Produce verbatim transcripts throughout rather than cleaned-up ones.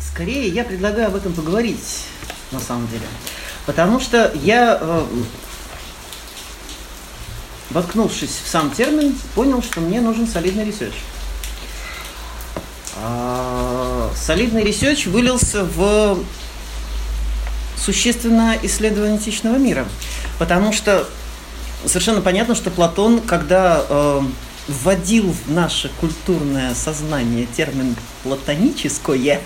Скорее, я предлагаю об этом поговорить, на самом деле. Потому что я, э, воткнувшись в сам термин, понял, что мне нужен солидный ресерч. А, солидный ресерч вылился в существенное исследование античного мира. Потому что совершенно понятно, что Платон, когда э, вводил в наше культурное сознание термин «платоническое»,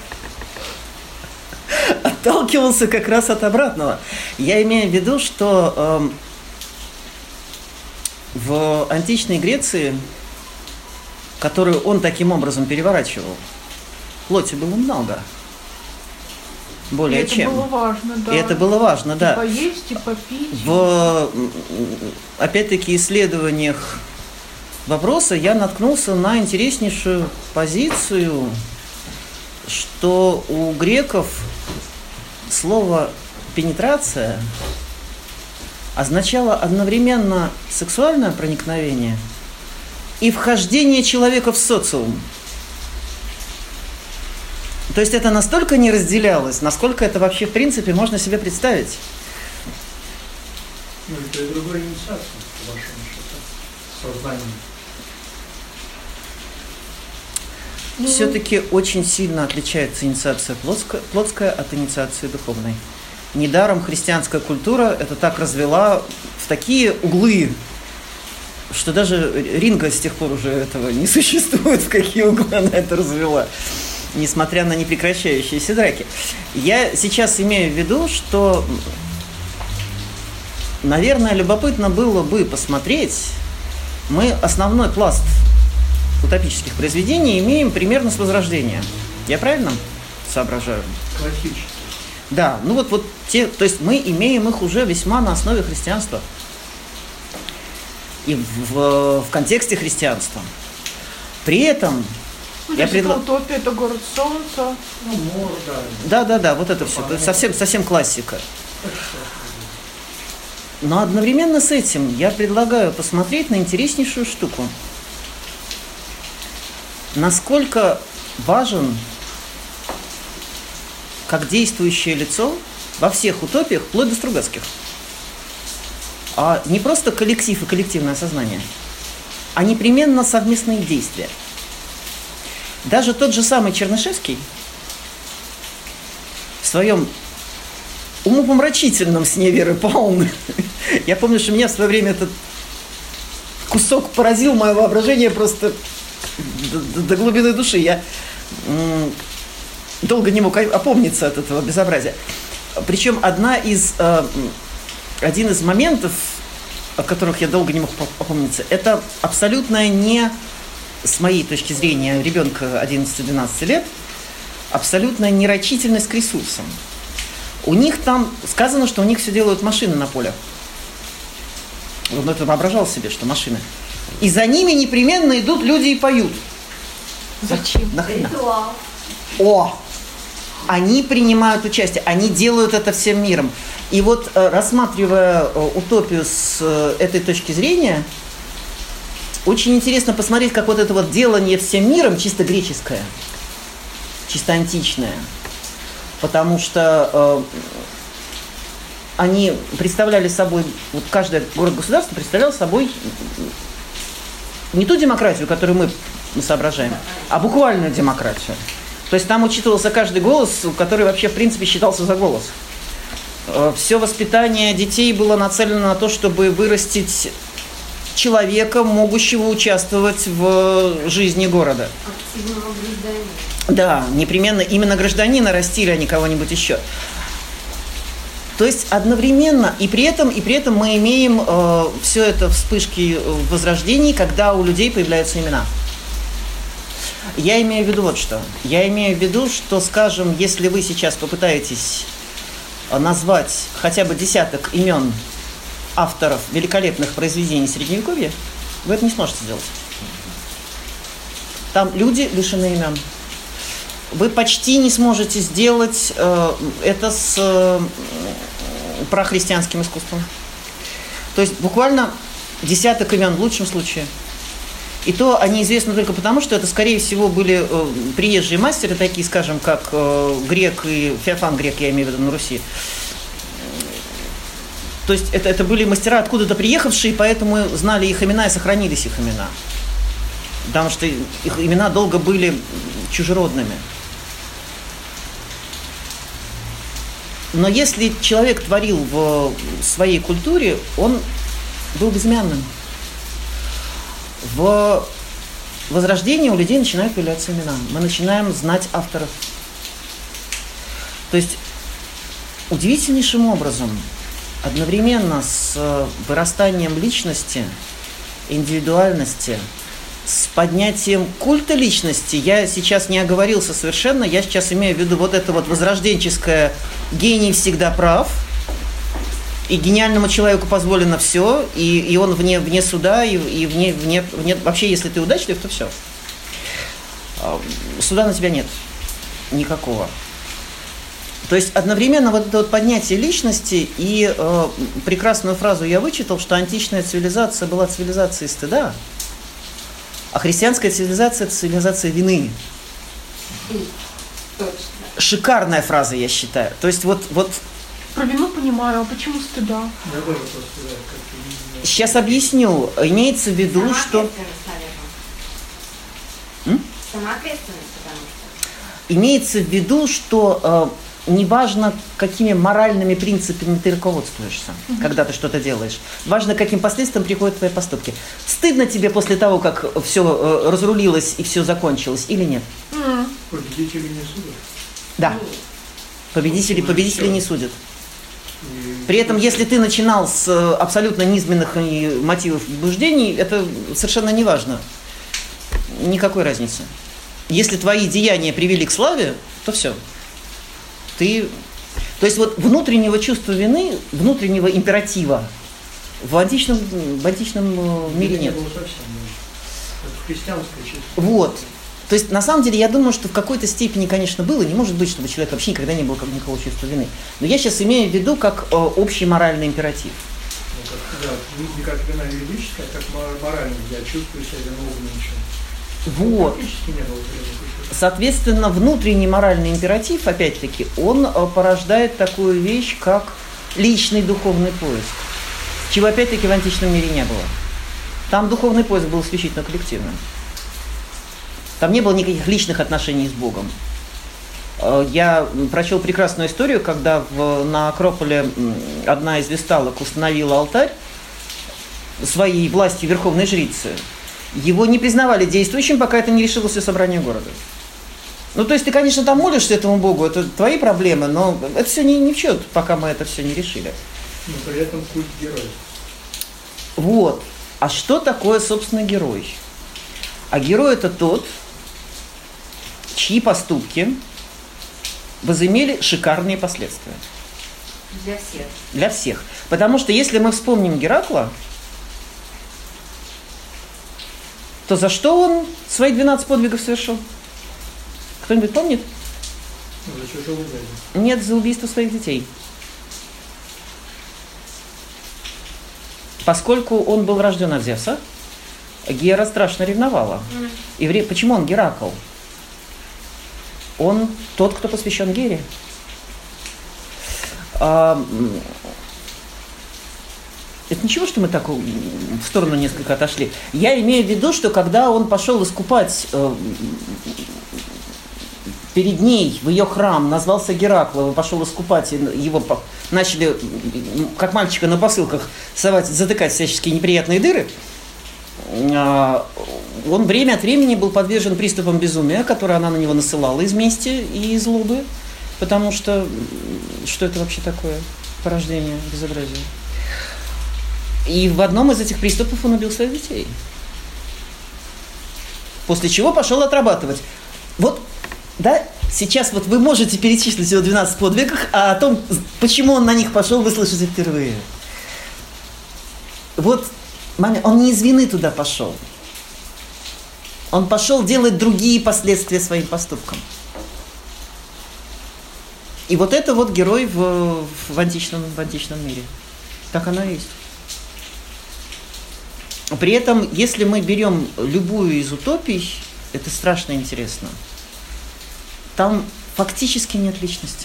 отталкивался как раз от обратного. Я имею в виду, что э, в античной Греции, которую он таким образом переворачивал, плоти было много. Более и это чем. было важно, да. И это было важно, да. И поесть, и попить. В, опять-таки, исследованиях вопроса я наткнулся на интереснейшую позицию, что у греков слово «пенетрация» означало одновременно сексуальное проникновение и вхождение человека в социум. То есть это настолько не разделялось, насколько это вообще в принципе можно себе представить. Ну, это и другая инициация, по вашему счету, сознание. Ну, все-таки очень сильно отличается инициация плотская, плотская от инициации духовной. Недаром христианская культура это так развела в такие углы, что даже Ринга с тех пор уже этого не существует, в какие углы она это развела, несмотря на непрекращающиеся драки. Я сейчас имею в виду, что, наверное, любопытно было бы посмотреть, мы основной пласт утопических произведений имеем примерно с Возрождения. Я правильно соображаю? Классически. Да, ну вот, вот те, то есть мы имеем их уже весьма на основе христианства. И в, в, в контексте христианства. При этом Ну, я то есть предла... это утопия, это город солнца. Ну, мор, да. Да, да, да, вот это все. Это совсем, совсем классика. Но одновременно с этим я предлагаю посмотреть на интереснейшую штуку. Насколько важен, как действующее лицо во всех утопиях, вплоть до Стругацких, а не просто коллектив и коллективное сознание, а непременно совместные действия. Даже тот же самый Чернышевский в своем умопомрачительном «Сне Веры Павловны», я помню, что меня в свое время этот кусок поразил мое воображение просто до, до, до глубины души. Я м- долго не мог опомниться от этого безобразия. Причем одна из, э, один из моментов, о которых я долго не мог опомниться, это абсолютная не, с моей точки зрения, ребенка одиннадцати-двенадцати лет, абсолютная нерочительность к ресурсам. У них там сказано, что у них все делают машины на поле. Он это воображал себе, что машины. И за ними непременно идут люди и поют. Зачем? Нахрена? О! Они принимают участие, они делают это всем миром. И вот, рассматривая утопию с этой точки зрения, очень интересно посмотреть, как вот это вот делание всем миром чисто греческое, чисто античное. Потому что э, они представляли собой, вот каждый город-государство представлял собой не ту демократию, которую мы соображаем, а буквальную демократию. То есть там учитывался каждый голос, который вообще в принципе считался за голос. Все воспитание детей было нацелено на то, чтобы вырастить человека, могущего участвовать в жизни города. Активного гражданина. Да, непременно именно гражданина растили, а не кого-нибудь еще. То есть одновременно, и при этом, и при этом мы имеем э, все это вспышки в Возрождении, когда у людей появляются имена. Я имею в виду вот что. Я имею в виду, что, скажем, если вы сейчас попытаетесь назвать хотя бы десяток имен авторов великолепных произведений Средневековья, вы это не сможете сделать. Там люди лишены имен. Вы почти не сможете сделать э, это с э, прохристианским искусством. То есть буквально десяток имен в лучшем случае. И то они известны только потому, что это, скорее всего, были э, приезжие мастеры, такие, скажем, как э, Грек и Феофан Грек, я имею в виду, на Руси. То есть это, это были мастера, откуда-то приехавшие, поэтому знали их имена и сохранились их имена. Потому что их имена долго были чужеродными. Но если человек творил в своей культуре, он был безымянным. В Возрождении у людей начинают появляться имена. Мы начинаем знать авторов. То есть удивительнейшим образом, одновременно с вырастанием личности, индивидуальности, с поднятием культа личности, я сейчас не оговорился совершенно, я сейчас имею в виду вот это вот возрожденческое «гений всегда прав», и гениальному человеку позволено все, и, и он вне, вне суда, и, и вне, вне, вне... Вообще, если ты удачлив, то все. Суда на тебя нет. Никакого. То есть одновременно вот это вот поднятие личности, и э, прекрасную фразу я вычитал, что античная цивилизация была цивилизацией стыда, а христианская цивилизация – это цивилизация вины. Точно. Шикарная фраза, я считаю. То есть вот... вот Про вину понимаю, а почему стыда? Я тоже просто, да, как-то... сейчас объясню. Имеется в виду, Сама что... ответственность, наверное. М? Сама ответственность, потому что... Имеется в виду, что э, неважно, какими моральными принципами ты руководствуешься, mm-hmm. когда ты что-то делаешь. Важно, каким последствиям приходят твои поступки. Стыдно тебе после того, как все э, разрулилось и все закончилось, или нет? Mm. Победители не судят. Да. Победители, победители не судят. При этом, если ты начинал с абсолютно низменных мотивов и побуждений, это совершенно не важно. Никакой разницы. Если твои деяния привели к славе, то все. Ты... То есть вот внутреннего чувства вины, внутреннего императива в античном, в античном мире нет. Не было совсем. Это христианское чувство. Вот. То есть, на самом деле, я думаю, что в какой-то степени, конечно, было. Не может быть, чтобы человек вообще никогда не было как никакого чувства вины. Но я сейчас имею в виду как э, общий моральный императив. Ну, как, да, не как вина юридическая, а как моральная. Я чувствую себя виновным ничем. Вот. Практически не было вреда. Соответственно, внутренний моральный императив, опять-таки, он э, порождает такую вещь, как личный духовный поиск. Чего, опять-таки, в античном мире не было. Там духовный поиск был исключительно коллективным. Там не было никаких личных отношений с Богом. Я прочел прекрасную историю, когда в, на Акрополе одна из весталок установила алтарь своей властью верховной жрицы. Его не признавали действующим, пока это не решилось все собрание города. Ну, то есть ты, конечно, там молишься этому Богу, это твои проблемы, но это все не, не в счет, пока мы это все не решили. Но при этом культ героя. Вот. А что такое, собственно, герой? А герой – это тот, чьи поступки возымели шикарные последствия. Для всех. Для всех. Потому что если мы вспомним Геракла, то за что он свои двенадцать подвигов совершил? Кто-нибудь помнит? Ну, за чужого дядю. Нет, за убийство своих детей. Поскольку он был рожден от Зевса, Гера страшно ревновала. Mm. И вре... Почему он Геракл? Он тот, кто посвящен Гере. А... Это ничего, что мы так в сторону несколько отошли. Я имею в виду, что когда он пошел искупать э, перед ней в ее храм, назвался Гераклом, пошел искупать, его начали, как мальчика на посылках, совать, затыкать всяческие неприятные дыры, он время от времени был подвержен приступам безумия, которые она на него насылала из мести и из злобы, потому что что это вообще такое порождение безобразия. И в одном из этих приступов он убил своих детей. После чего пошел отрабатывать. Вот, да, сейчас вот вы можете перечислить его двенадцать подвигов, а о том, почему он на них пошел, вы слышите впервые. Вот, маме, он не из вины туда пошел. Он пошел делать другие последствия своим поступкам. И вот это вот герой в, в, античном, в античном мире. Так оно и есть. При этом, если мы берем любую из утопий, это страшно интересно. Там фактически нет личности.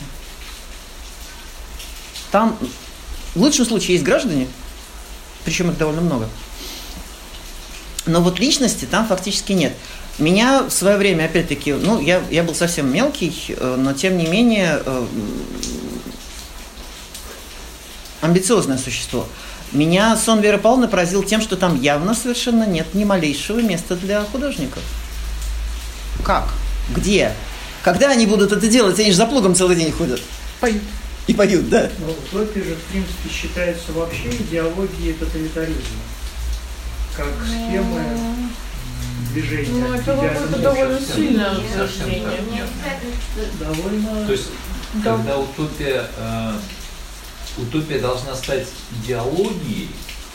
Там в лучшем случае есть граждане, причем их довольно много. Но вот личности там фактически нет. Меня в свое время, опять-таки, ну, я, я был совсем мелкий, но тем не менее амбициозное существо. Меня сон Веры Павловны поразил тем, что там явно совершенно нет ни малейшего места для художников. Как? Где? Когда они будут это делать? Они же за плугом целый день ходят. Поют. И поют, да. Но утопия же, в принципе, считается вообще идеологией тоталитаризма. Как схемы движения. Ну, это вот довольно сильное утверждение. Довольно... То есть, Да. когда утопия, э, утопия должна стать идеологией,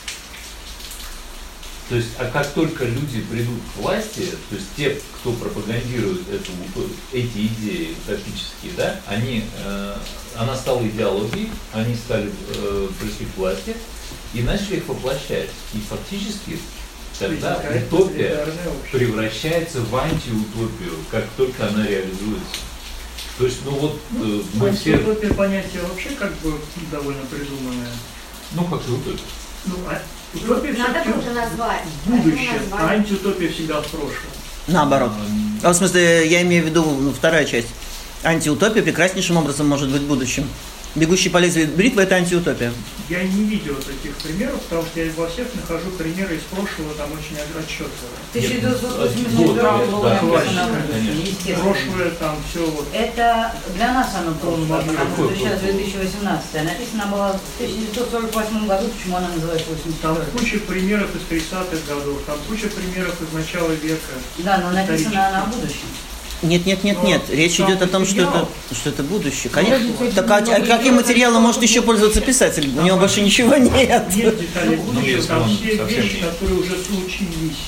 то есть, а как только люди придут к власти, то есть те, кто пропагандирует эту, эти идеи утопические, да, они, э, она стала идеологией, они стали, э, пришли к власти и начали их воплощать. И фактически тогда утопия превращается в антиутопию, как только она реализуется. То есть, ну вот, э, мы все... Антиутопия понятие вообще как бы довольно придуманное. Ну, как и утопия. Ну, а утопия Надо все-таки как-то назвать. будущее, Как а назвать? антиутопия всегда в прошлом. Наоборот. А в смысле, я имею в виду, ну, вторая часть. Антиутопия прекраснейшим образом может быть будущим. «Бегущий по лезвию бритвы» — это антиутопия. Я не видел таких примеров, потому что я во всех нахожу примеры из прошлого, там очень отчетливо. тысяча девятьсот Вот, восьмидесятый да, год было да, написано, конечно. естественно. Прошлое там все вот. Это для нас оно прошлое, потому Какое что сейчас прошлое? две тысячи восемнадцатый. Написано было в тысяча девятьсот сорок восьмом году, почему она называется восемьдесят Там четвёртый. куча примеров из тридцатых годов, там куча примеров из начала века. Да, но написано Исторически. она о будущем. Нет, нет, нет, нет. Речь Там идет о том, что это, материал. что это будущее. Конечно. Ну, Так а, а каким материалом может еще пользоваться писатель? У него больше ничего нет. Нет деталей Ну, будущего, если там он все совсем вещи, не- которые уже случились.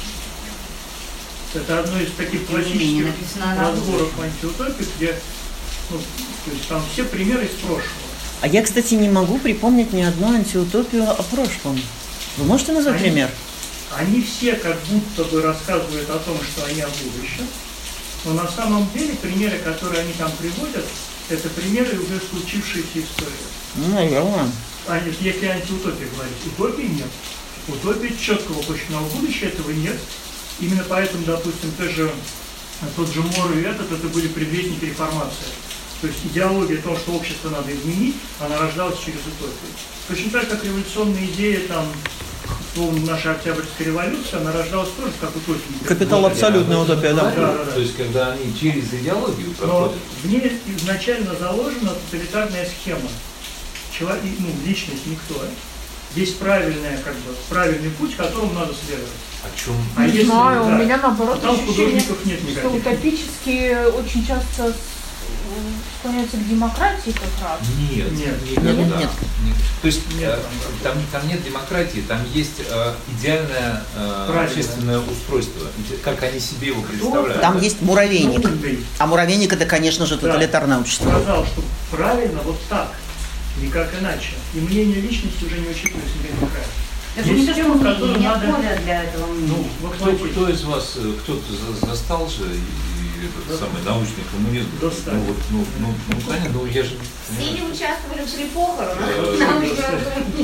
Это одно из таких Тем не менее, классических написано она о разборов антиутопии, где ну, то есть там все примеры из прошлого. А я, кстати, не могу припомнить ни одну антиутопию о прошлом. Вы можете назвать Они- пример? Они все как будто бы рассказывают о том, что они о будущем, но на самом деле примеры, которые они там приводят, это примеры уже случившейся истории. Ну, наверное. А нет, если антиутопия говорить, утопии нет. Утопии четко воплощенного будущего, этого нет. Именно поэтому, допустим, те же, тот же Мор и этот, это были предвестники реформации. То есть идеология о том, что общество надо изменить, она рождалась через утопию. Точно так, как революционная идея, там, условно, наша Октябрьская революция, она рождалась тоже как утопия. Капитал абсолютная утопия, да. Да, да, да. То есть, когда они через идеологию Но проходят, в ней изначально заложена тоталитарная схема. Человек, ну, личность никто. Есть правильная, как бы, правильный путь, которому надо следовать. о чем... А Не если, знаю, да, у меня наоборот а там ощущение, художников нет что никаких. утопические очень часто с- склоняются к демократии как раз. Нет, Нет. никогда. Нет, нет. То есть Нет, э, там, там, там нет демократии, там есть э, идеальное э, Правильно. общественное устройство, как они себе его Кто представляют. Там есть муравейник. Умный А муравейник — это, конечно же, Да. тоталитарное общество. сказал, что правильно вот так, никак иначе. И мнение личности уже не учитывается в демократии. Это Есть не то, что темы, мнение, которые нет надо- поля для этого Ну, мнения. вот Кто, смотрите. кто из вас, э, кто-то за- застал же и, и этот Да. самый научный коммунизм? Достали. Ну вот, ну, ну, ну, конечно, ну я же... Все не участвовали при похоронах. Э, Научного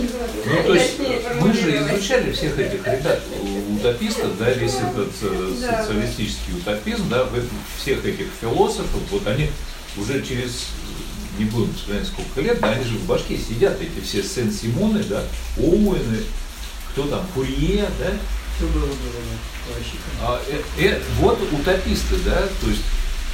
Ну, то есть мы же изучали всех этих ребят, у- утопистов, да, весь этот э, Да. социалистический утопизм, да, в этом- всех этих философов, вот они уже через, не будем вспоминать сколько лет, да, они же в башке сидят, эти все Сен-Симоны, да, Оуэны, кто там, Фурье, да, Все было, было, да, классика. а, э, э, вот утописты, да, то есть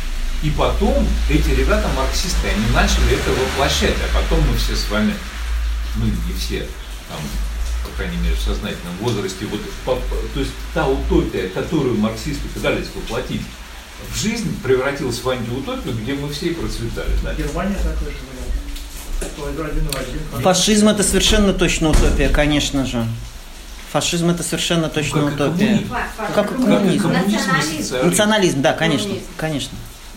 и потом эти ребята марксисты, они начали это воплощать, а потом мы все с вами, ну не все, там, по крайней мере, в сознательном возрасте, вот, по- по- то есть та утопия, которую марксисты пытались воплотить в жизнь, превратилась в антиутопию, где мы все и процветали. Да? Германия такой же вариант. Ой, один в один. Фашизм — это совершенно точно утопия, конечно же. Фашизм — это совершенно точно как и утопия. коммунизм. Как и Как и коммунизм. коммунизм и Национализм. социализм. Национализм, да, конечно, Коммунизм. конечно.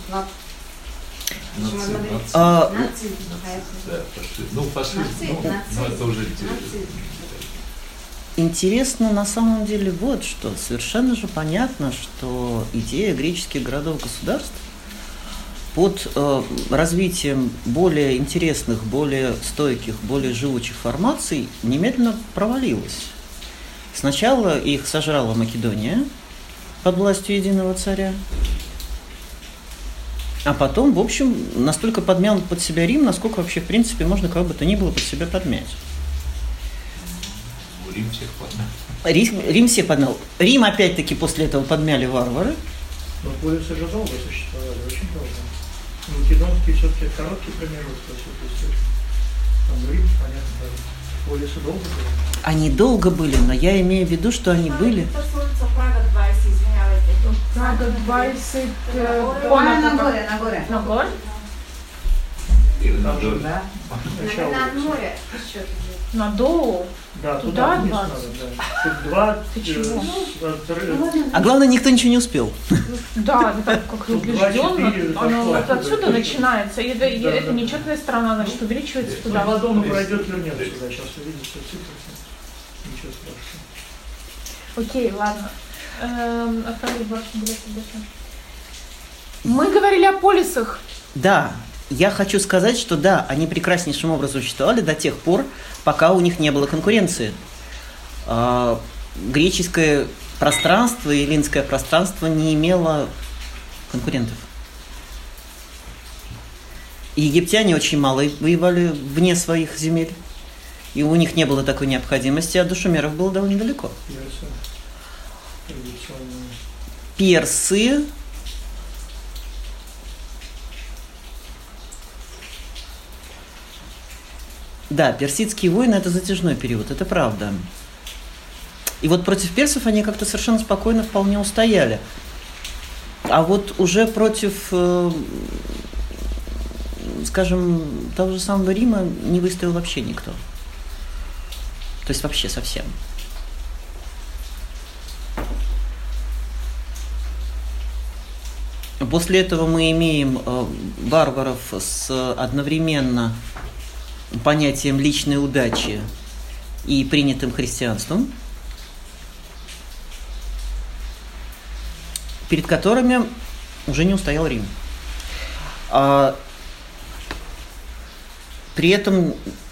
Почему Наци- одновременно? наци- А, Нацизм. Да, фашизм. Ну, фашизм, Нацизм, ну, нацизм, ну, это уже... нацизм. интересно на самом деле вот что. Совершенно же понятно, что идея греческих городов-государств под э, развитием более интересных, более стойких, более живучих формаций немедленно провалилась. Сначала их сожрала Македония под властью единого царя, а потом, в общем, настолько подмял под себя Рим, насколько вообще, в принципе, можно кого бы то ни было под себя подмять. Рим всех подмял. Рим, Рим всех подмял. Рим, опять-таки, после этого подмяли варвары. Но полисы же долго существовали, очень долго. Македонские все-таки короткий промежуток, то есть там Рим, понятно, да. Полисы долго были. Они долго были, но я имею в виду, что они были... Прага двадцать, извиняюсь. Прага двадцать... Она на горе, на горе. На горе? Или на долю. Да. Начало. На море. Что это? На Доу? Да, Туда туда вниз двадцать? надо, да. Тут два... Ты чего? э, А главное, никто ничего не успел. Да, это так как Тут убежденно. два-четыре Оно вот зашло. отсюда начинается. И это, и Да, это да. нечетная сторона, значит, увеличивается Ну, туда. потом пройдет, вернется сюда. Сейчас увидите цифры. Ничего страшного. Окей, ладно. Эм, отправить вашу, блядь, обратно. Мы говорили о полисах. Да, я хочу сказать, что да, они прекраснейшим образом существовали до тех пор, пока у них не было конкуренции. А, греческое пространство, эллинское пространство не имело конкурентов. И египтяне очень мало воевали вне своих земель. И у них не было такой необходимости, а до шумеров было довольно далеко. Персы. Традиционные. Персы... Да, персидские войны – это затяжной период, это правда. И вот против персов они как-то совершенно спокойно вполне устояли. А вот уже против, э, скажем, того же самого Рима не выстоял вообще никто. То есть вообще совсем. После этого мы имеем э, варваров с одновременно понятием личной удачи и принятым христианством, перед которыми уже не устоял Рим. А при этом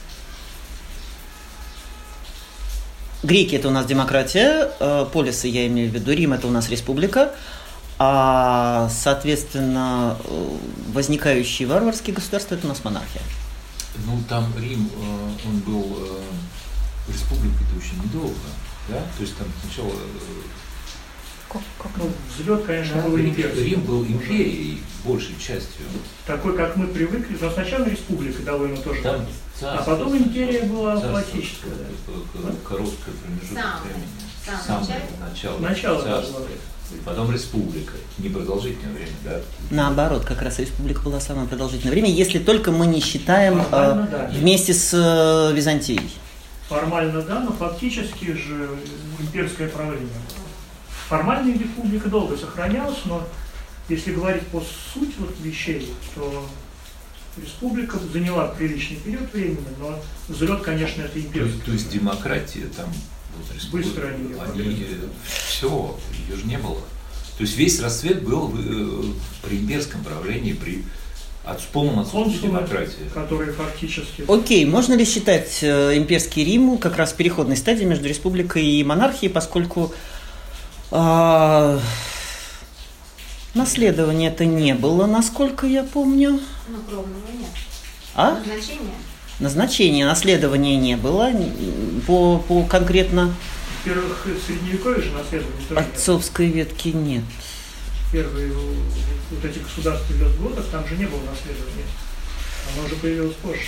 греки – это у нас демократия, полисы, я имею в виду, Рим – это у нас республика, а, соответственно, возникающие варварские государства – это у нас монархия. Ну, там Рим, э, он был э, республикой-то очень недолго, да? То есть там сначала... Э, Как, как? Ну, взлет, конечно, да, был Рим, имперский. Рим был империей большей частью. Такой, как мы привыкли. Но сначала республика довольно тоже. Там А царство, потом империя была царство, фактическая. Да. к- Короткое промежуток Сам. времени. Сам Самое начало. Начало царства. было. Потом республика. Непродолжительное время, да? Наоборот, как раз республика была самое продолжительное время, если только мы не считаем Формально, э, да. вместе с э, Византией. Формально, да, но фактически же имперское правление. Формальная республика долго сохранялась, но если говорить по сути вот вещей, то республика заняла приличный период времени, но взлет, конечно, это То имперский. есть, то есть демократия там, вот, республика, Быстро они её они все, ее же не было. То есть весь расцвет был э, при имперском правлении, при от, полном отсутствии Консулы, демократии. которые фактически... Окей, можно ли считать э, имперский Рим как раз переходной стадией между республикой и монархией, поскольку э, наследования это не было, насколько я помню. Ну, кровного нет. А? Назначение. Назначения наследования не было н- по, по конкретно Во-первых, средневековье же наследование тоже нет. отцовской ветки нет. Первые вот эти государства лесготов, там же не было наследования. Оно уже появилось позже.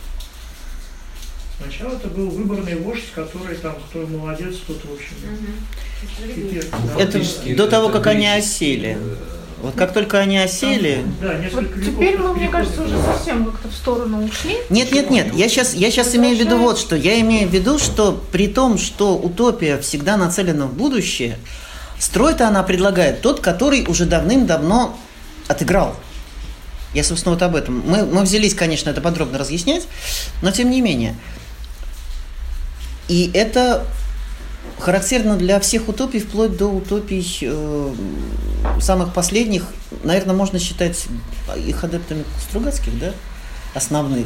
Сначала это был выборный вождь, который там, кто молодец, тот, в общем, Угу. теперь. Ну, Это фактически до того, это как они греческий, осели. э, Вот как только они осели... Да, Вот несколько веков. теперь мы, мне перехода кажется, уже было. совсем как-то в сторону ушли. Нет, нет, нет, я сейчас, я сейчас имею в виду вот что. Я имею в виду, что при том, что утопия всегда нацелена в будущее, строй-то она предлагает тот, который уже давным-давно отыграл. Я, собственно, вот об этом. Мы, мы взялись, конечно, это подробно разъяснять, но тем не менее. И это характерно для всех утопий, вплоть до утопий э, самых последних. Наверное, можно считать их адептами Стругацких, да? Основных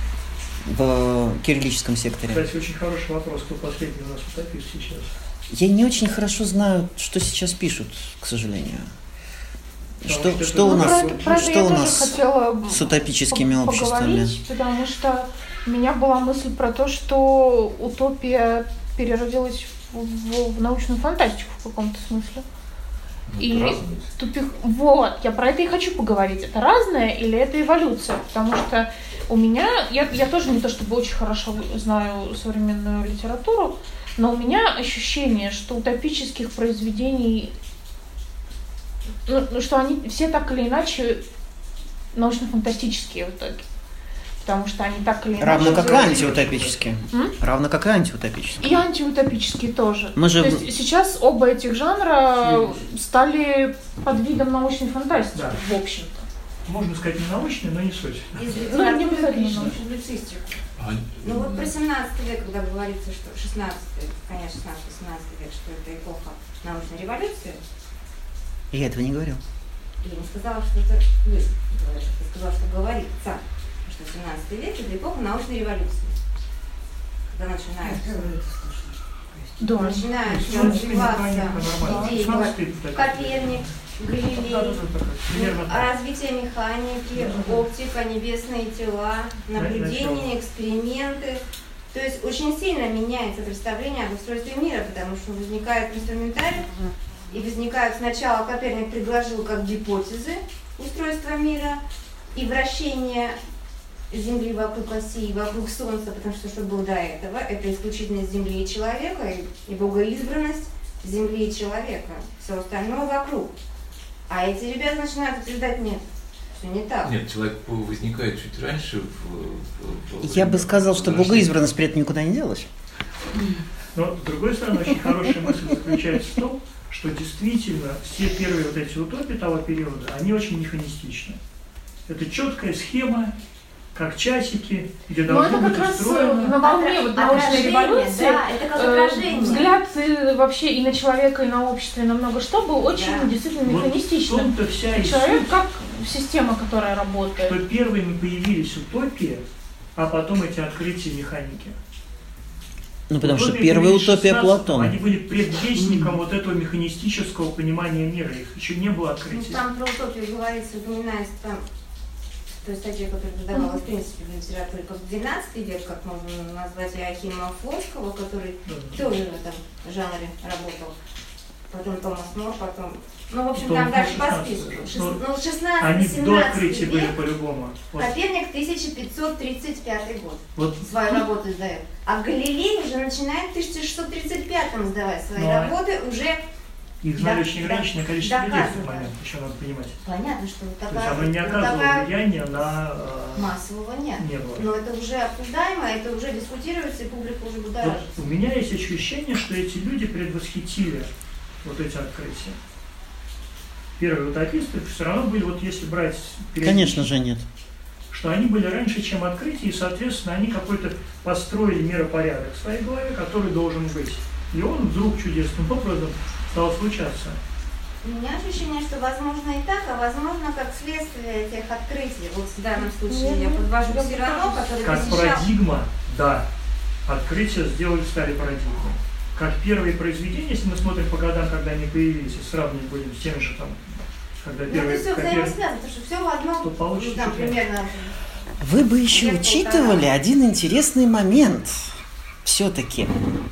в кириллическом секторе. Кстати, очень хороший вопрос, кто последний у нас утопист сейчас. Я не очень хорошо знаю, что сейчас пишут, к сожалению. Что, что что у Ну, нас, про это- про это что я у тоже нас хотела с утопическими по- обществами? поговорить, потому что у меня была мысль про то, что утопия переродилась в, в- в научную фантастику в каком-то смысле. Ну, И разные. тупик. Вот, я про это и хочу поговорить. Это разное или это эволюция? Потому что у меня, я, я тоже не то чтобы очень хорошо знаю современную литературу, но у меня ощущение, что утопических произведений, ну, ну, что они все так или иначе научно-фантастические в итоге. Потому что они так или иначе... Равно как и делают- антиутопические. М? Равно как и антиутопические. И антиутопические тоже. Мы же- То есть сейчас оба этих жанра стали под видом научной фантастики, Да. в общем-то. Можно сказать не научный, но не суть. Из Ну, не литературы обязательно перешли научно. в публицистику. А, Ну вот про семнадцатый век, когда говорится, что шестнадцатый, конец шестнадцатый-семнадцатый век, что это эпоха научной революции, Я этого не говорил. я не сказала, что это вы говорите, я сказала, что говорится, что семнадцатый век это эпоха научной революции. Когда начинается, Да. начинают семнадцатый развиваться механика нормально. идеи шестнадцатый это так. Коперник, Галилей, Да-да-да, так, примерно так. развитие механики, оптика, небесные тела, наблюдения, эксперименты. То есть очень сильно меняется представление об устройстве мира, потому что возникает инструментарий, и возникают сначала Коперник предложил как гипотезы устройства мира и вращение Земли вокруг оси и вокруг Солнца, потому что что было до этого, это исключительность Земли и человека, и, и богоизбранность Земли и человека, все остальное вокруг. А эти ребята начинают утверждать, нет, все не так. Нет, человек возникает чуть раньше. В, в- Я бы сказал, что Возрождения. богоизбранность при этом никуда не делась. Но, с другой стороны, очень хорошая мысль заключается в том, что действительно все первые вот эти утопии того периода, они очень механистичны. Это четкая схема, как часики, где Ну, должно это быть как раз устроено. на волне вот научной Отражение, революции. да, это как э, отражение. Взгляд э, вообще и на человека, и на общество, и на много что был очень Да. действительно Вот в механистичным. том-то вся и Человек суть, как система, которая работает. что первыми появились утопии, а потом эти открытия механики. Ну, потому что Утопии первая появились в утопия шестнадцатом, Платона. Они были предвестником вот этого механистического понимания мира. Их еще не было Ну, открытия. там про утопию говорится, упоминается там в той статье, которая выдавалась в принципе в литературе, как двенадцатый век, как можно назвать Иоахима Флотского, который Да. тоже в этом жанре работал. Потом Томас Мор, потом... Ну, в общем, Томас там Мор дальше по шестнадцатый списку. же. Шест- Ну, Ну, Они шестнадцатый до семнадцатый открытия были век, по-любому. Вот. Коперник тысяча пятьсот тридцать пятый год. Вот. Свою работу издает. А Галилей уже начинает в тысяча шестьсот тридцать пятом сдавать свои Ну, а- работы, уже Их знали Да, очень да, ограниченное количество людей в тот доказано. момент, еще надо понимать. понятно, что вот То есть такая, оно не вот оказывало такая влияния на... э, массового нет. Не было. Но это уже обсуждаемо, это уже дискутируется, и публика уже Вот будоражится. у меня есть ощущение, что эти люди предвосхитили вот эти открытия. Первые утописты все равно были, вот если брать... Конечно же нет. Что они были раньше, чем открытие, и, соответственно, они какой-то построили миропорядок в своей голове, который должен быть. И он вдруг чудесным образом стал случаться. У меня ощущение, что возможно и так, а возможно как следствие этих открытий. Вот в данном случае я подвожу к Сирано, который Как посещал... парадигма, да, открытия сделали, стали парадигмой. Как первые произведения, если мы смотрим по годам, когда они появились, и сравнивать будем с теми же там, когда Ну, первые... это все как первые- взаимосвязано, потому что все в одном, То получится ну, там, что-то. примерно... Вы бы еще Где-то учитывали полтора. один интересный момент. Все-таки.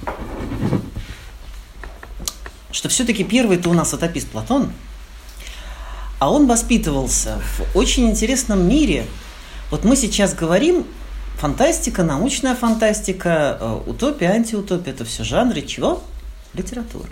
Что все-таки первый-то у нас утопист Платон, а он воспитывался в очень интересном мире. Вот мы сейчас говорим фантастика, научная фантастика, э, утопия, антиутопия, это все жанры чего? Литературы.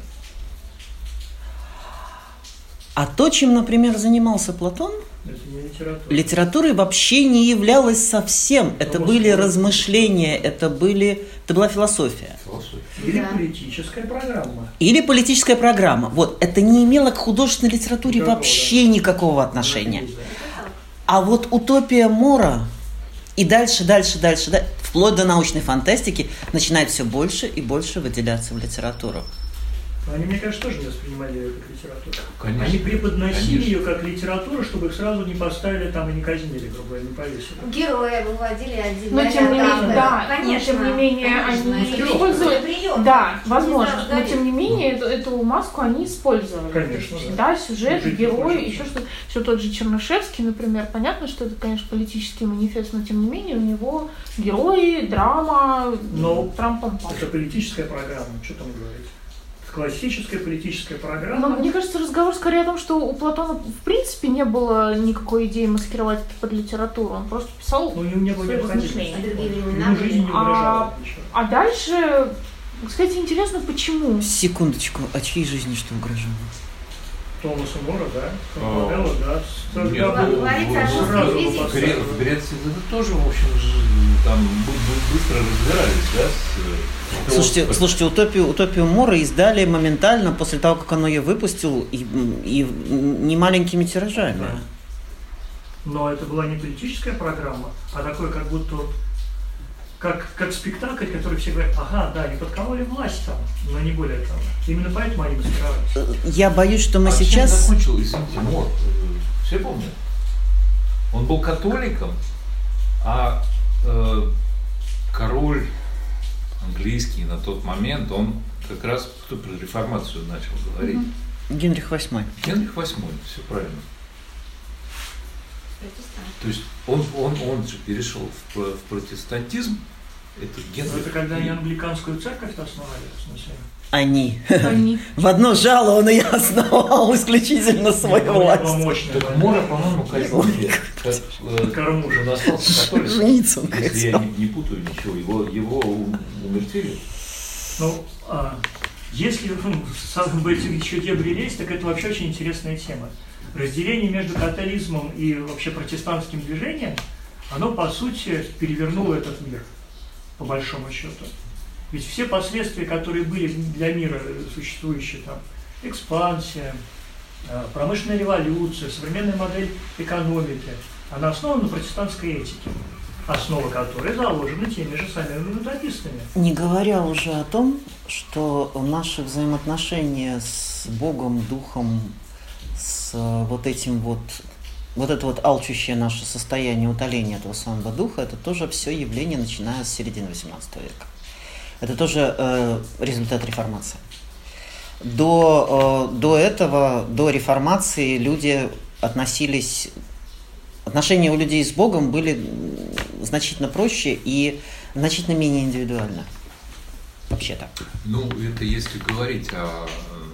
А то, чем, например, занимался Платон, Это не литература. литературой вообще не являлось совсем. Это Ну, были вот. размышления, это, были, это была философия. Философия. Или Да. политическая программа. Или политическая программа. Вот, это не имело к художественной литературе Никакого, вообще да. никакого отношения. Да. А вот утопия Мора и дальше, дальше, дальше, да, вплоть вплоть до научной фантастики, начинает все больше и больше выделяться в литературу. Но они, мне кажется, тоже не воспринимали ее как литературу. Конечно. Они преподносили Конечно. ее как литературу, чтобы их сразу не поставили там и не казнили, грубо говоря, не повесили. Героя выводили отдельно. Но тем не менее, да, конечно. но тем не менее конечно, они это использовали, прием. да, Не возможно, сразу но тем не менее эту, эту маску они использовали. Конечно, Да, сюжет, Жить герой, не еще что, что тот же Чернышевский, например, понятно, что это, конечно, политический манифест, но тем не менее у него герои, драма, Но трам-пам-пам. это политическая программа, что там говорить? Классическая политическая программа. Но мне кажется, разговор скорее о том, что у Платона в принципе не было никакой идеи маскировать это под литературу. Он просто писал Ну, у него не было свои необходимости. размышления. А другие Ему времена жизнь не были. угрожала ничего. А дальше, кстати, интересно, почему? Секундочку, а чьей жизни что угрожало? Томаса Мора, да? О. Кампанелла, да. Тогда Нет, был- ну, Говорится о сразу русской бы физике. В, поставили. Гре- в Греции это тоже, в общем, ж- там бы- бы- быстро разбирались, да? С, Слушайте, с- слушайте, утопию, утопию Мора издали моментально после того, как он ее выпустил, и, и не маленькими тиражами. Да. Но это была не политическая программа, а такое, как будто вот, как, как спектакль, который все говорят, ага, да, они подкололи власть там, но не более того. Именно поэтому они маскировались. Я боюсь, что мы А чем сейчас... закончил, извините, Мор? Э, Все помнят? Он был католиком, а э, король английский на тот момент, он как раз кто про реформацию начал говорить. Генрих восьмой. Генрих восьмой, все правильно. Протестант. То есть он, он, он же перешел в, про- в протестантизм. Это Но Генрих. это когда они англиканскую церковь основали, в смысле. Они. Они. В одно жало он и основал исключительно свою Ну, была власть. мощная, Так да. Мора, по-моему, казнили. Как, э, Корму же. он остался католиком. Жениться он Если я хотел. не, не путаю ничего, его, его у- умертвили. Ну, а, если ну, сам бы эти еще дебри лезть, так это вообще очень интересная тема. Разделение между католизмом и вообще протестантским движением, оно, по сути, перевернуло этот мир, по большому счету. Ведь все последствия, которые были для мира существующие, там, экспансия, э, промышленная революция, современная модель экономики, она основана на протестантской этике, основа которой заложена теми же самими утопистами. Не говоря уже о том, что наши взаимоотношения с Богом, Духом, с вот этим вот, вот это вот алчущее наше состояние утоления этого самого Духа, это тоже все явление, начиная с середины восемнадцатого века. Это тоже э, результат реформации. До, э, до этого, до реформации люди относились... Отношения у людей с Богом были значительно проще и значительно менее индивидуально. Вообще-то. Ну, это если говорить о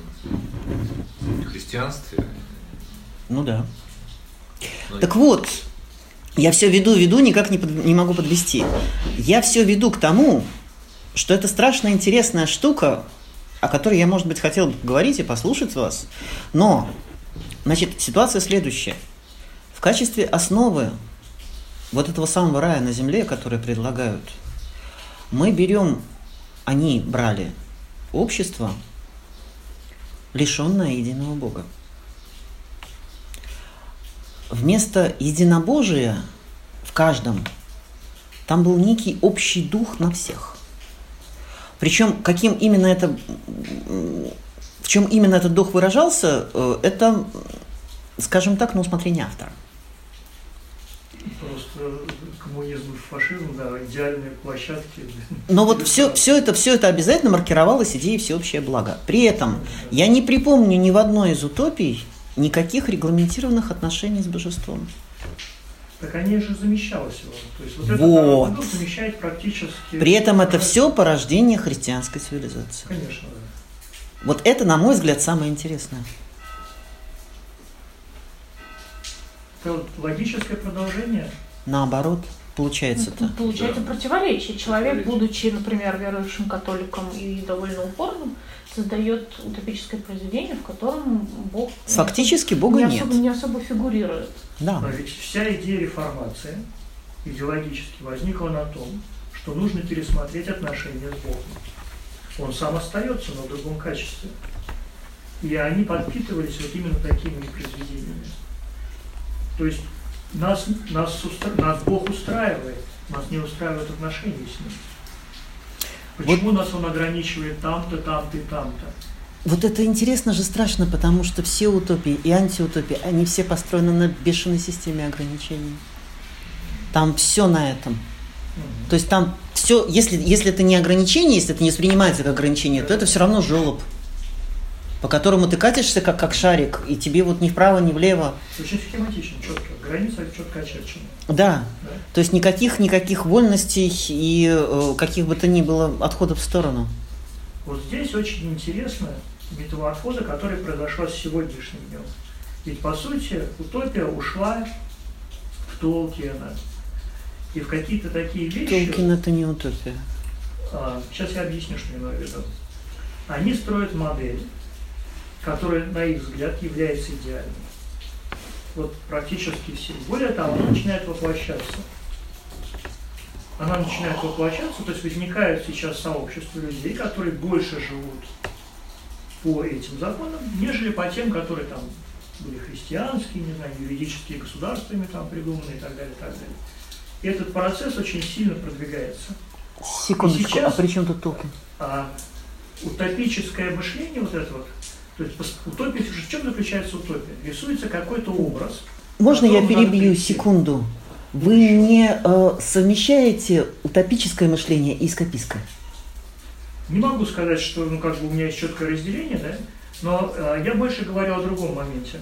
э, христианстве. Ну да. Ну, Так вот, я все веду, веду, никак не, под- не могу подвести. Я все веду к тому, что это страшно интересная штука, о которой я, может быть, хотел бы поговорить и послушать вас. Но, значит, ситуация следующая. В качестве основы вот этого самого рая на земле, который предлагают, мы берем, они брали общество, лишенное единого Бога. Вместо единобожия в каждом там был некий общий дух на всех. Причем каким именно это, в чем именно этот дух выражался, это, скажем так, на усмотрение автора. Просто коммунизм, фашизм, да, идеальные площадки. Но вот все, все, это, все это обязательно маркировалось идеей всеобщее благо. При этом я не припомню ни в одной из утопий никаких регламентированных отношений с божеством. Так они же замещалось его. То есть вот, Вот. это продукт замещает практически... При этом это все порождение христианской цивилизации. Конечно, да. Вот это, на мой взгляд, самое интересное. Это вот логическое продолжение. Наоборот, получается-то. Получается Да. противоречие. Человек, Противоречие. будучи, например, верующим католиком и довольно упорным, создает утопическое произведение, в котором Бог Фактически Бога не нет. особо, не особо фигурирует. Да. Но ведь вся идея реформации идеологически возникла на том, что нужно пересмотреть отношения с Богом. Он сам остается, но в другом качестве. И они подпитывались вот именно такими произведениями. То есть нас, нас, устра... нас Бог устраивает, нас не устраивают отношения с Ним. Почему вот. Нас Он ограничивает там-то, там-то и там-то? Вот это интересно же, страшно, потому что все утопии и антиутопии, они все построены на бешеной системе ограничений. Там все на этом. Mm-hmm. То есть там все, если, если это не ограничение, если это не воспринимается как ограничение, то это все равно желоб, по которому ты катишься как, как шарик, и тебе вот ни вправо, ни влево. Очень схематично, четко. Граница четко очерчена. Да. да. То есть никаких, никаких вольностей и э, каких бы то ни было отходов в сторону. Вот здесь очень интересно метаморфоза, которая произошла с сегодняшним днем. Ведь, по сути, утопия ушла в Толкиена. И в какие-то такие вещи... Толкин – это не утопия. А, сейчас я объясню, что я имею в виду. Они строят модель, которая, на их взгляд, является идеальной. Вот практически все. Более того, она начинает воплощаться. Она начинает воплощаться, то есть возникает сейчас сообщество людей, которые больше живут по этим законам, нежели по тем, которые там были христианские, не знаю, юридические государствами там придуманы и так далее, и так далее. И этот процесс очень сильно продвигается. Секундочку, сейчас, а при чем тут Толкин? А, утопическое мышление вот это вот, то есть утопия, в чем заключается утопия? Рисуется какой-то образ. Можно я перебью секунду? Вы не э, совмещаете утопическое мышление и эскапистское? Не могу сказать, что ну, как бы у меня есть четкое разделение, да? Но э, я больше говорю о другом моменте.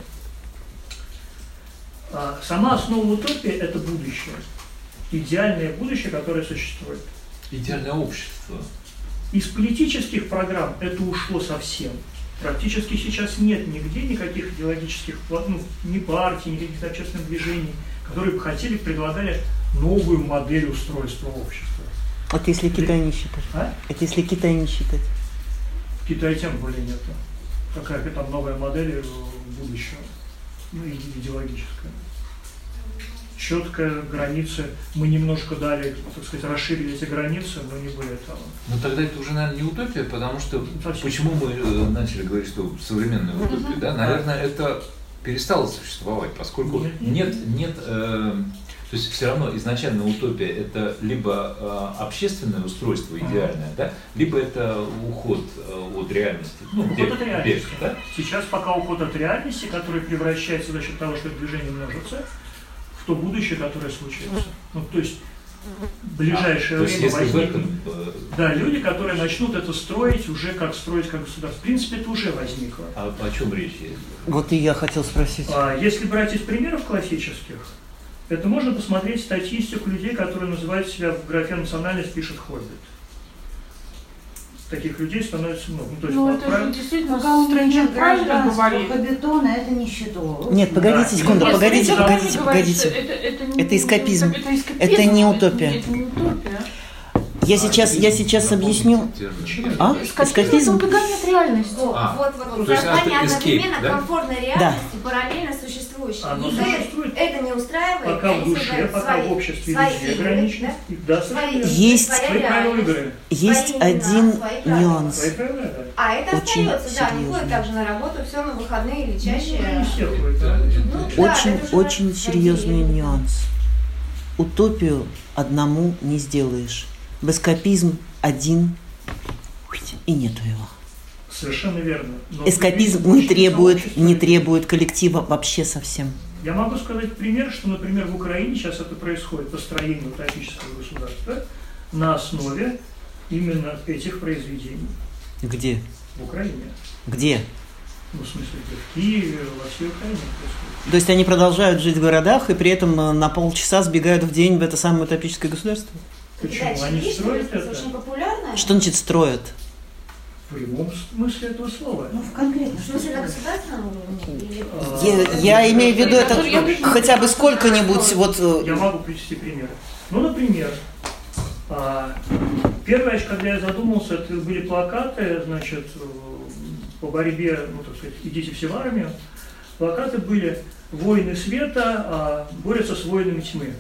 А, сама основа утопии – это будущее. Идеальное будущее, которое существует. Идеальное общество. Из политических программ это ушло совсем. Практически сейчас нет нигде никаких идеологических, ну, ни партий, никаких общественных движений, которые бы хотели, предлагали новую модель устройства общества. Это если Китай не считать. А? Это если Китай не считать. В Китае тем более нет. Какая там новая модель будущего, ну, идеологическая. Четкая граница. Мы немножко дали, так сказать, расширили эти границы, но не более того. Ну тогда это уже, наверное, не утопия, потому что Совсем. Почему мы э, начали говорить, что современная утопия, да? Наверное, это перестало существовать, поскольку нет, нет, э, то есть все равно изначально утопия это либо э, общественное устройство идеальное, да, либо это уход э, от реальности. Ну, уход бег, от реальности. Бег, да? Сейчас пока уход от реальности, который превращается за счет того, что движение множится, в то будущее, которое случится. Ну, то есть в ближайшее а, время возникнут этом... да, люди, которые начнут это строить уже как строить как государство. В принципе, это уже возникло. А о чем речь есть? Вот и я хотел спросить. А, если брать из примеров классических, это можно посмотреть статистику людей, которые называют себя в графе национальность, пишет Хоббит. Таких людей становится много. Ну, то есть, ну это прав... действительно Стрэнджер правильно говорит. Хоббитона это не считало. Нет, погодите Да. секунду, Нет, погодите, Стрэнджер погодите, говорит, погодите. Это, это, не, Это эскапизм. Это, это, эскапизм. Это не утопия. Это, это не утопия. Я сейчас, я сейчас объясню. А? Эскапизм – это убегание от реальности. Вот, А, вот, вот, то есть создание это escape, одновременно да? комфортной реальности, параллельно существующей. Оно Если существует. это не устраивает, Пока в они душе, создают пока свои- в обществе свои везде игры, ограничено. да? Да, Свои- совершенно верно. Есть- своя Свои правила реальность. игры. Есть Свои имена, один свои правила. нюанс. Свои правила, да. А это Очень остается, да, они серьезно. ходят также на работу, все на выходные или чаще. Ну, не все ходят, да. Ну, да, Очень, это уже очень свои серьезный игры. нюанс. Утопию одному не сделаешь. В эскапизм один и нету его. Совершенно верно. Но Эскапизм очень не требует, сообщество- не требует коллектива вообще совсем. Я могу сказать пример, что, например, в Украине сейчас это происходит, построение утопического государства на основе именно этих произведений Где? в Украине. Где? Ну, в смысле, в Киеве, во всей Украине происходит. То есть они продолжают жить в городах и при этом э, на полчаса сбегают в день в это самое утопическое государство? Почему? Да, Они чилийская строят выставка это очень популярная. Что значит строят? в прямом смысле этого слова. Ну, в конкретно. В смысле, на государственном уровне? Или... А, Я, я имею в виду это Я- хотя бы сколько-нибудь вот... э, Я могу привести примеры. Ну, например, а, первое, когда я задумался, это были плакаты, значит, по борьбе, ну, так сказать, идите все в армию. Плакаты были «Воины света а, борются с воинами тьмы».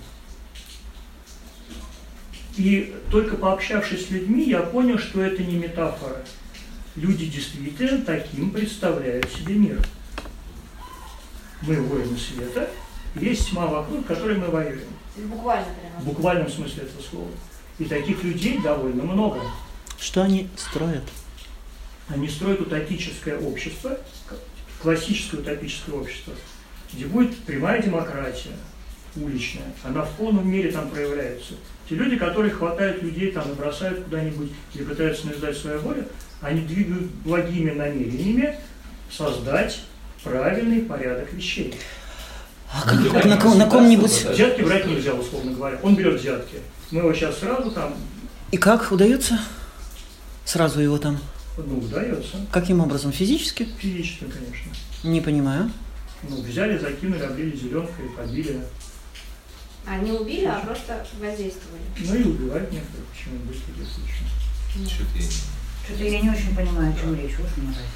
И только пообщавшись с людьми, я понял, что это не метафора. Люди действительно таким представляют себе мир. Мы воины света, Есть тьма вокруг, в которой мы воюем. Буквально прямо. В буквальном смысле этого слова. И таких людей довольно много. Что они строят? Они строят утопическое общество, классическое утопическое общество, где будет прямая демократия, уличная. Она в полном мере там проявляется. Те люди, которые хватают людей там и бросают куда-нибудь или пытаются навязать свою волю, они двигают благими намерениями создать правильный порядок вещей. А как, как на, ком- на ком-нибудь... Взятки брать нельзя, условно говоря. Он берет взятки. Мы его сейчас сразу там... И как удается? Сразу его там... Ну, удается. Каким образом? Физически? Физически, конечно. Не понимаю. Ну, взяли, закинули, облили зеленкой, побили. А не убили, а просто воздействовали. Ну и убивают некоторых, почему быть такие случаи. Что-то я- Что-то я не очень понимаю, о чем речь. Вот мне нравится.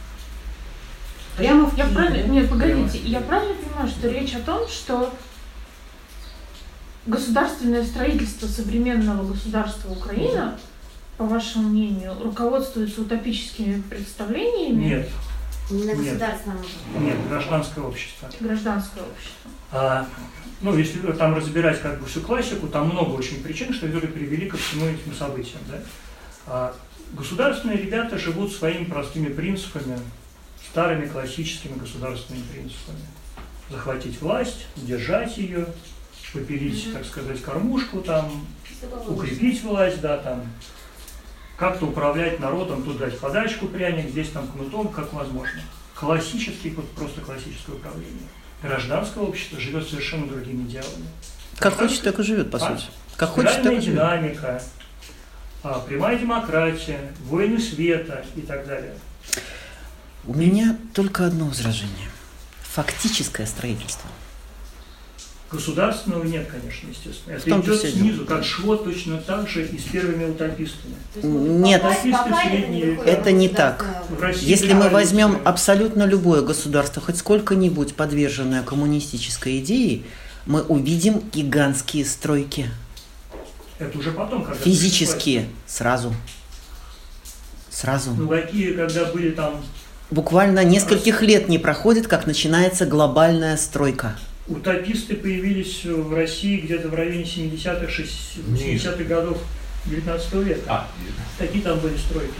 Прямо в Я Киеве. правильно, нет, погодите, я правильно понимаю, что речь о том, что государственное строительство современного государства Украина, по вашему мнению, руководствуется утопическими представлениями? Нет, Не на Нет. государственном уровне. нет, гражданское общество. Гражданское общество. А, ну, если там разбирать как бы всю классику, там много очень причин, что которые привели ко всему этим событиям. Да? А государственные ребята живут своими простыми принципами, старыми классическими государственными принципами. Захватить власть, удержать ее, попилить, Мгм. так сказать, кормушку, там, Сугубо. укрепить власть, да, там, как-то управлять народом, тут дать подачку пряник, здесь там кнутом, как возможно. Классический, вот просто классическое управление. Гражданское общество живет совершенно другими идеалами. Как хочет, так и живет, по А? сути. Как хочет, так Спиральная и живет. динамика, а, прямая демократия, войны света и так далее. У меня только одно возражение. Фактическое строительство. Государственного нет, конечно, естественно. Это том-то идет все дело. снизу, как шло точно так же и с первыми утопистами. То есть, ну, Нет. пока- Утописты пока это средние- не выходит Это на не государственный так. В уровень. России Если мы революция. возьмем абсолютно любое государство, хоть сколько-нибудь подверженное коммунистической идее, мы увидим гигантские стройки. Это уже потом, когда... Физические. Сразу. Сразу. Ну, какие, когда были там Буквально нескольких лет не проходит, как начинается глобальная стройка. утописты появились в России где-то в районе семидесятых, шестидесятых годов девятнадцатого века. А, Такие там были стройки.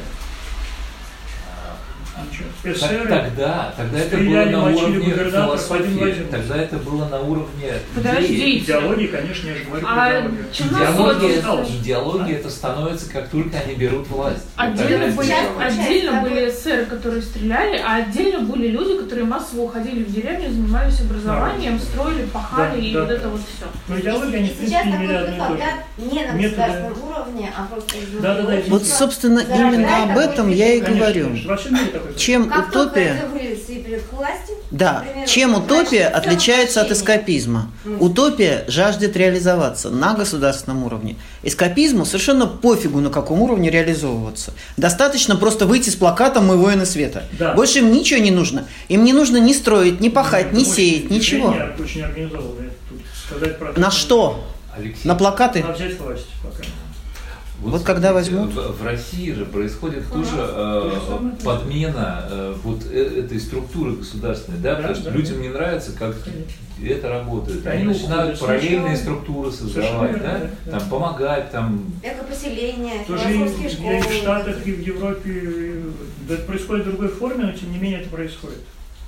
Ничего. так- Эсеры, тогда, тогда это было стреляли, на мочили уровне губернаторов, один в философии, один. тогда это было на уровне Подождите. идеи. идеологии, конечно, я же говорю про А идеологию. Идеология, осталось. идеология это становится, как только они берут власть. Отдельно Тогда были, Сейчас это- получается отдельно такой- были эсеры, которые стреляли, а отдельно были люди, которые массово уходили в деревню, занимались образованием, строили, пахали Да, и да. вот это вот все. Но идеология, они, в И принципе, сейчас имели такой одно и приход, то же. да, не на Методы. государственном уровне, а просто изнутри Да-да-да, общества. Вот, собственно, Зарождает именно об такой этом я и Конечно, говорю. конечно. Во всем мире такой Чем Как только утопия... это выльется и придет к власти, Да, например, чем утопия значит, отличается от самообучение. эскапизма? Мгм. Утопия жаждет реализоваться на государственном уровне. Эскапизму совершенно пофигу, на каком уровне реализовываться. Достаточно просто выйти с плакатом «Мы воины света». Да. Больше им ничего не нужно. Им не нужно ни строить, ни пахать, ни Мощное сеять, ничего. движение, очень организованное. Тут сказать про На что? Алексей, На плакаты? Надо взять власть пока. Вот когда смотрите, возьмут. В, в России же происходит Ага, тоже то же э, самое. подмена э, вот э- этой структуры государственной, да, Да, потому что да, людям да. не нравится, как Конечно. это работает. Они, Они начинают уходят параллельные сначала. структуры Совершенно создавать, верно, да, да, да. там помогать, там. Экопоселения, Тоже философские и, школы. и в Штатах, и в Европе и- да, это происходит в другой форме, но тем не менее это происходит.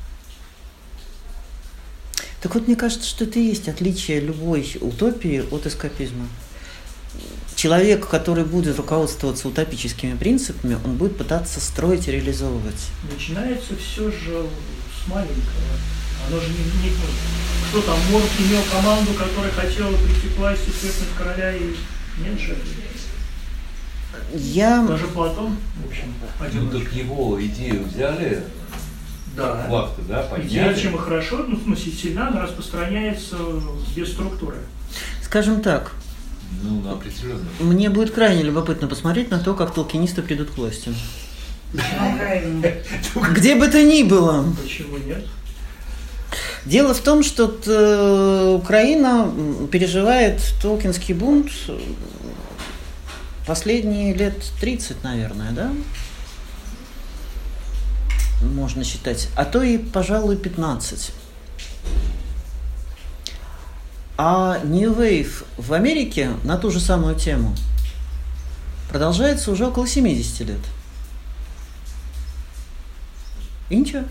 Так вот, мне кажется, что это и есть отличие любой утопии от эскапизма. Человек, который будет руководствоваться утопическими принципами, он будет пытаться строить и реализовывать. Начинается все же с маленького. Оно же не, не- кто там, Морд имел команду, которая хотела прийти к власти, свергнуть короля, и нет же. Я... Даже Платон, в общем, Ну, одиночка. так его идею взяли, Да. факты, да, Идея, подняли. чем и хорошо, ну, в смысле, сильна, она распространяется без структуры. Скажем так, Ну, на определенно. мне будет крайне любопытно посмотреть на то, как толкинисты придут к власти. Почему крайне? Где бы то ни было. Почему нет? Дело в том, что э, Украина м, переживает толкинский бунт э, последние лет тридцать, наверное, да? Можно считать. А то и, пожалуй, пятнадцать. А New Wave в Америке на ту же самую тему продолжается уже около семьдесят лет. И ничего.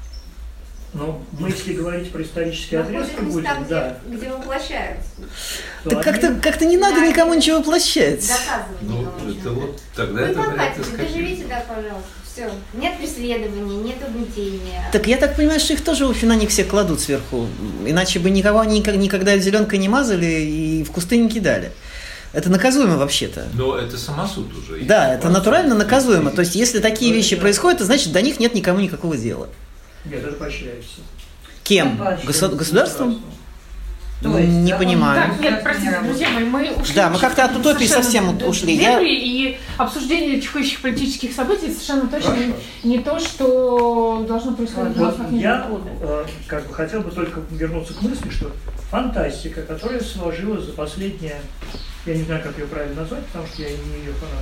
Ну, мы, если говорить про исторические отрезки, будем, там, да. где, где воплощаются. Так как-то, как-то не надо Да. никому ничего воплощать. Доказывать Ну, никому это ничего. вот тогда Вы это вариант плакатели, эскапизма. доживите, да, пожалуйста. Все. Нет преследований, нет угнетения. Так я так понимаю, что их тоже, в общем, на них всех кладут сверху. Иначе бы никого никак- никогда зеленкой не мазали и в кусты не кидали. Это наказуемо вообще-то. Но это самосуд уже. Да, это натурально наказуемо. То есть, если такие вещи происходят, то значит, до них нет никому никакого дела. Нет, это поощряется. Кем? Поощряется. Госо- государством? То есть, Не да, понимаю. Так, нет, простите, друзья мои, мы ушли. Да, мы как-то от утопии совершенно совсем в ушли. дебри, Я- И обсуждение текущих политических событий совершенно точно Хорошо. не то, что должно происходить в Вот нас я годы. э, как бы хотел бы только вернуться к мысли, что фантастика, которая сложилась за последние, я не знаю, как ее правильно назвать, потому что я не ее фанат,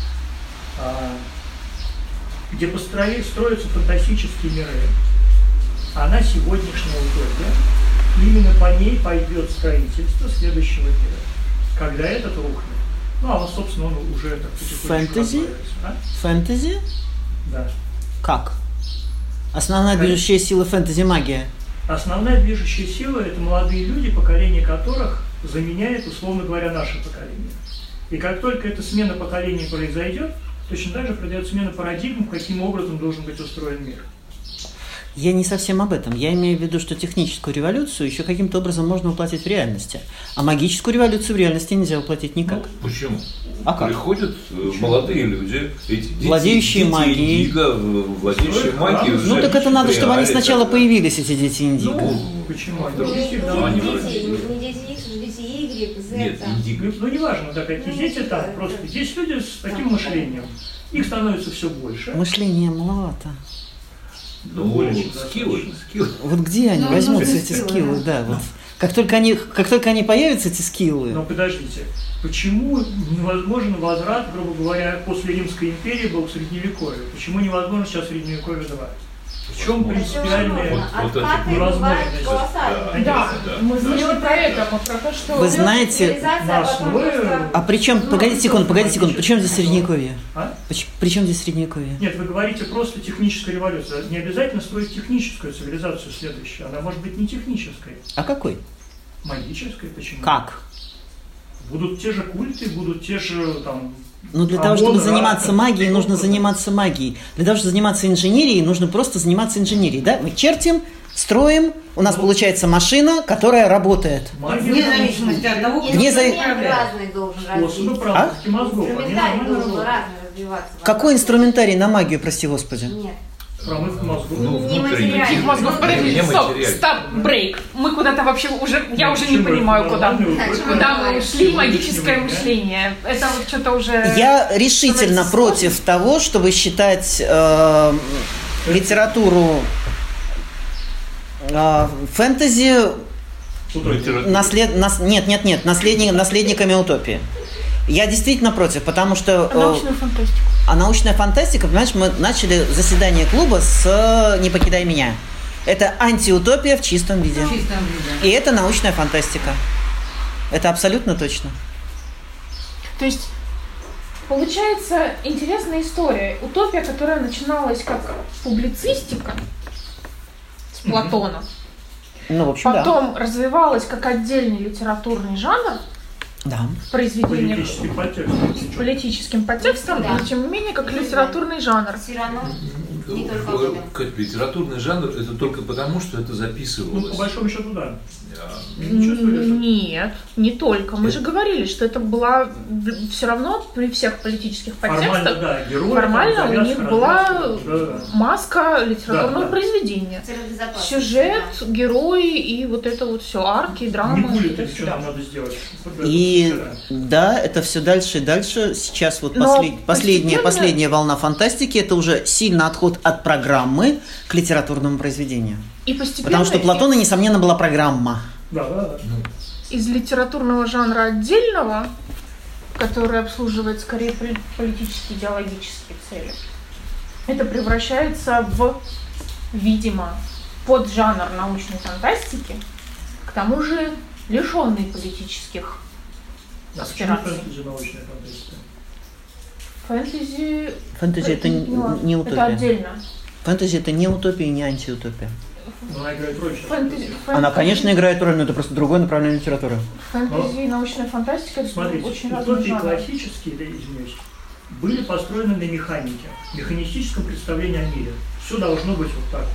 а, где построили, строятся фантастические миры, она сегодняшняя утопия, именно по ней пойдет строительство следующего мира, когда этот рухнет. Ну, а он, собственно, он уже так потихонечку Фэнтези? разваливается, а? Фэнтези? Да. Как? Основная движущая сила фэнтези – магия. Основная движущая сила – это молодые люди, поколение которых заменяет, условно говоря, наше поколение. И как только эта смена поколений произойдет, точно так же произойдет смена парадигм, каким образом должен быть устроен мир. Я не совсем об этом. Я имею в виду, что техническую революцию еще каким-то образом можно воплотить в реальности. А магическую революцию в реальности нельзя воплотить никак. Ну, почему? А как? Приходят э, молодые люди, эти дети, Владеющие дети магией. Индиго, в- владеющие Строят магией. храмы. Ну уже так это надо, чтобы они реалии сначала тогда. появились, эти дети Индиго. Ну, почему? Они вдруг- Не, действительно, Ну, они не вроде- дети, не дети X, а дети Y, Z. Нет, там. Индиго. Ну, ну, неважно, да, какие Ну, дети там, да, просто да. есть люди с таким мышлением. Их становится все больше. Мышление маловато. Ну, Ну, более чем скиллы, достаточно. скиллы. Вот где они Ну, возьмутся, нужны эти скиллы, скиллы, да. да. Вот. Как только они, как только они появятся, эти скиллы. Но подождите, почему невозможен возврат, грубо говоря, после Римской империи был к Средневековью? Почему невозможно сейчас Средневековье два? В чем Возможно. принципиальная... Вот- вот это Откаты невозможно бывают здесь. колоссальные. Да, Да, мы да. не про это, мы про то, что... Вы знаете, Цивилизация, а потом мы- просто- а при чем, Ну, погодите секунду, погодите секунду, при чем здесь средневековье? А? Поч- При чем здесь средневековье? Нет, вы говорите просто техническая революция. Не обязательно строить техническую цивилизацию следующую. Она может быть не технической, А какой? магической. Почему? Как? Будут те же культы, будут те же там... Ну, для того, чтобы Амон, заниматься Ра, магией, нужно что-то. заниматься магией. Для того, чтобы заниматься инженерией, нужно просто заниматься инженерией. Да? Мы чертим, строим, у нас Ну. получается машина, которая работает. Магия, Вне зависимости от того, Вне зави- Инструмент разный должен способы развиться. практики мозгов. Они Инструментарий нормально должен работают. разный развиваться. Какой инструментарий на магию, прости господи? Нет. Промывка мозгов. Ну, Не внутренний. материальный. Мозгов, подожди, Не стоп, материальный. стоп, брейк. Мы куда-то вообще уже, я уже не Почему? понимаю, куда. Нормальный Значит, упор. Куда мы ушли, Сегодняшнего магическое дня. мышление. Это вот что-то уже... Я решительно становится против того, чтобы считать э, литературу э, фэнтези Литература. наслед... нас- нет, нет, нет, наследник... наследниками утопии. Я действительно против, потому что... э, Научную фантастику. А научная фантастика, понимаешь, мы начали заседание клуба с э, «Не покидай меня». Это антиутопия в чистом виде. в чистом виде. И это научная фантастика. Это абсолютно точно. То есть, получается интересная история. Утопия, которая начиналась как публицистика с Платона, Ну, в общем, потом развивалась как отдельный литературный жанр да. в произведениях Политический подтекст. с политическим подтекстом, Да. но тем не менее как литературный жанр. Все равно не только об этом. Как литературный жанр, это только потому, что это Ну, записывалось. по большому счету, да. А, Не чувствуете, что- Нет, не только. Мы же говорили, что это была все равно при всех политических Формально, подтекстах да, герои, формально там, у них завязка, была развязка, да, да. маска литературного Да, да. произведения. Цель безопасности. Сюжет, герои и вот это вот все, арки, Не драмы. будет, туда-сюда. что нам надо сделать. И Да. да, это все дальше и дальше. Сейчас вот Но послед- последняя, постепенно- последняя волна фантастики, это уже сильный отход от программы к литературному произведению. И постепенно Потому что у Платона, несомненно, была программа. Да, да, да. из литературного жанра отдельного, который обслуживает скорее пoli- политические, идеологические цели, это превращается в, видимо, поджанр научной фантастики, к тому же лишенный политических А почему аспираций. фэнтези научная фантастика? Фэнтези... Фэнтези это не, не Это утопия. отдельно. Фэнтези это не утопия и не антиутопия. Но она играет роль сейчас. Фэнтези, Она, фэнтези- конечно, играет роль, но это просто другое направление литературы. Фэнтези и научная фантастика — это Смотрите, очень разные утопии жанры. классические, да, извиняюсь, были построены на механике, механистическом представлении о мире. Все должно быть вот так.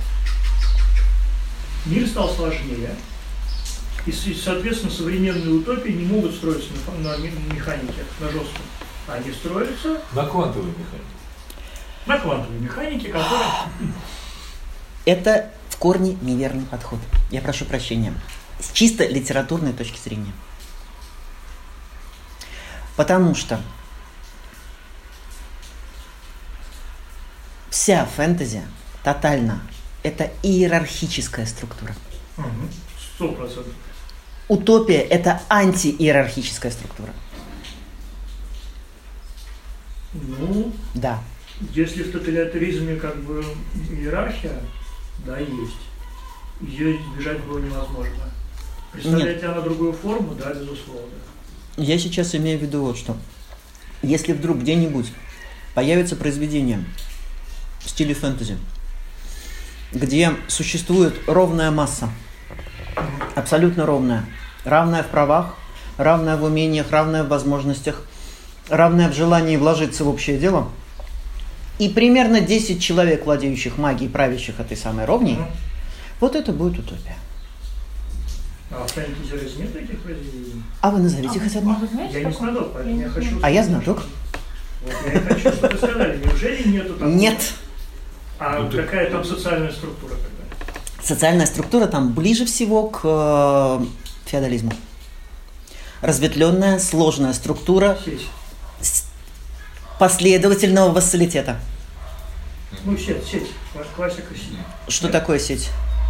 Мир стал сложнее, и, с- соответственно, современные утопии не могут строиться на, на ме- механике, на жестком. Они строятся На квантовой механике. на квантовой механике, которая... Это в корне неверный подход. Я прошу прощения. С чисто литературной точки зрения. Потому что вся фэнтези тотально это иерархическая структура. Сто процентов. Утопия это антииерархическая структура. Ну, Да. если в тоталитаризме как бы иерархия, да, есть. Ее избежать было невозможно. Представляет ли она другую форму? Да, безусловно. Я сейчас имею в виду вот что. Если вдруг где-нибудь появится произведение в стиле фэнтези, где существует ровная масса, абсолютно ровная, равная в правах, равная в умениях, равная в возможностях, равная в желании вложиться в общее дело, и примерно десять человек, владеющих магией, правящих этой самой ровней, Мгм. вот это будет утопия. А в фэнтези разве нет таких произведений? А вы назовите А хоть вы- одно? а вы знаете Я не такое? знаток, поэтому Я я не хочу... знаю. А я знаток. Вот я и хочу, чтобы вы сказали, неужели нету такого? Нет. А Ну, ты- какая там социальная структура тогда? Социальная структура там ближе всего к э, феодализму. Разветвленная, сложная структура Сеть. с- последовательного вассалитета. Ну, сеть, сеть. Ваша классика сеть. Что такое сеть?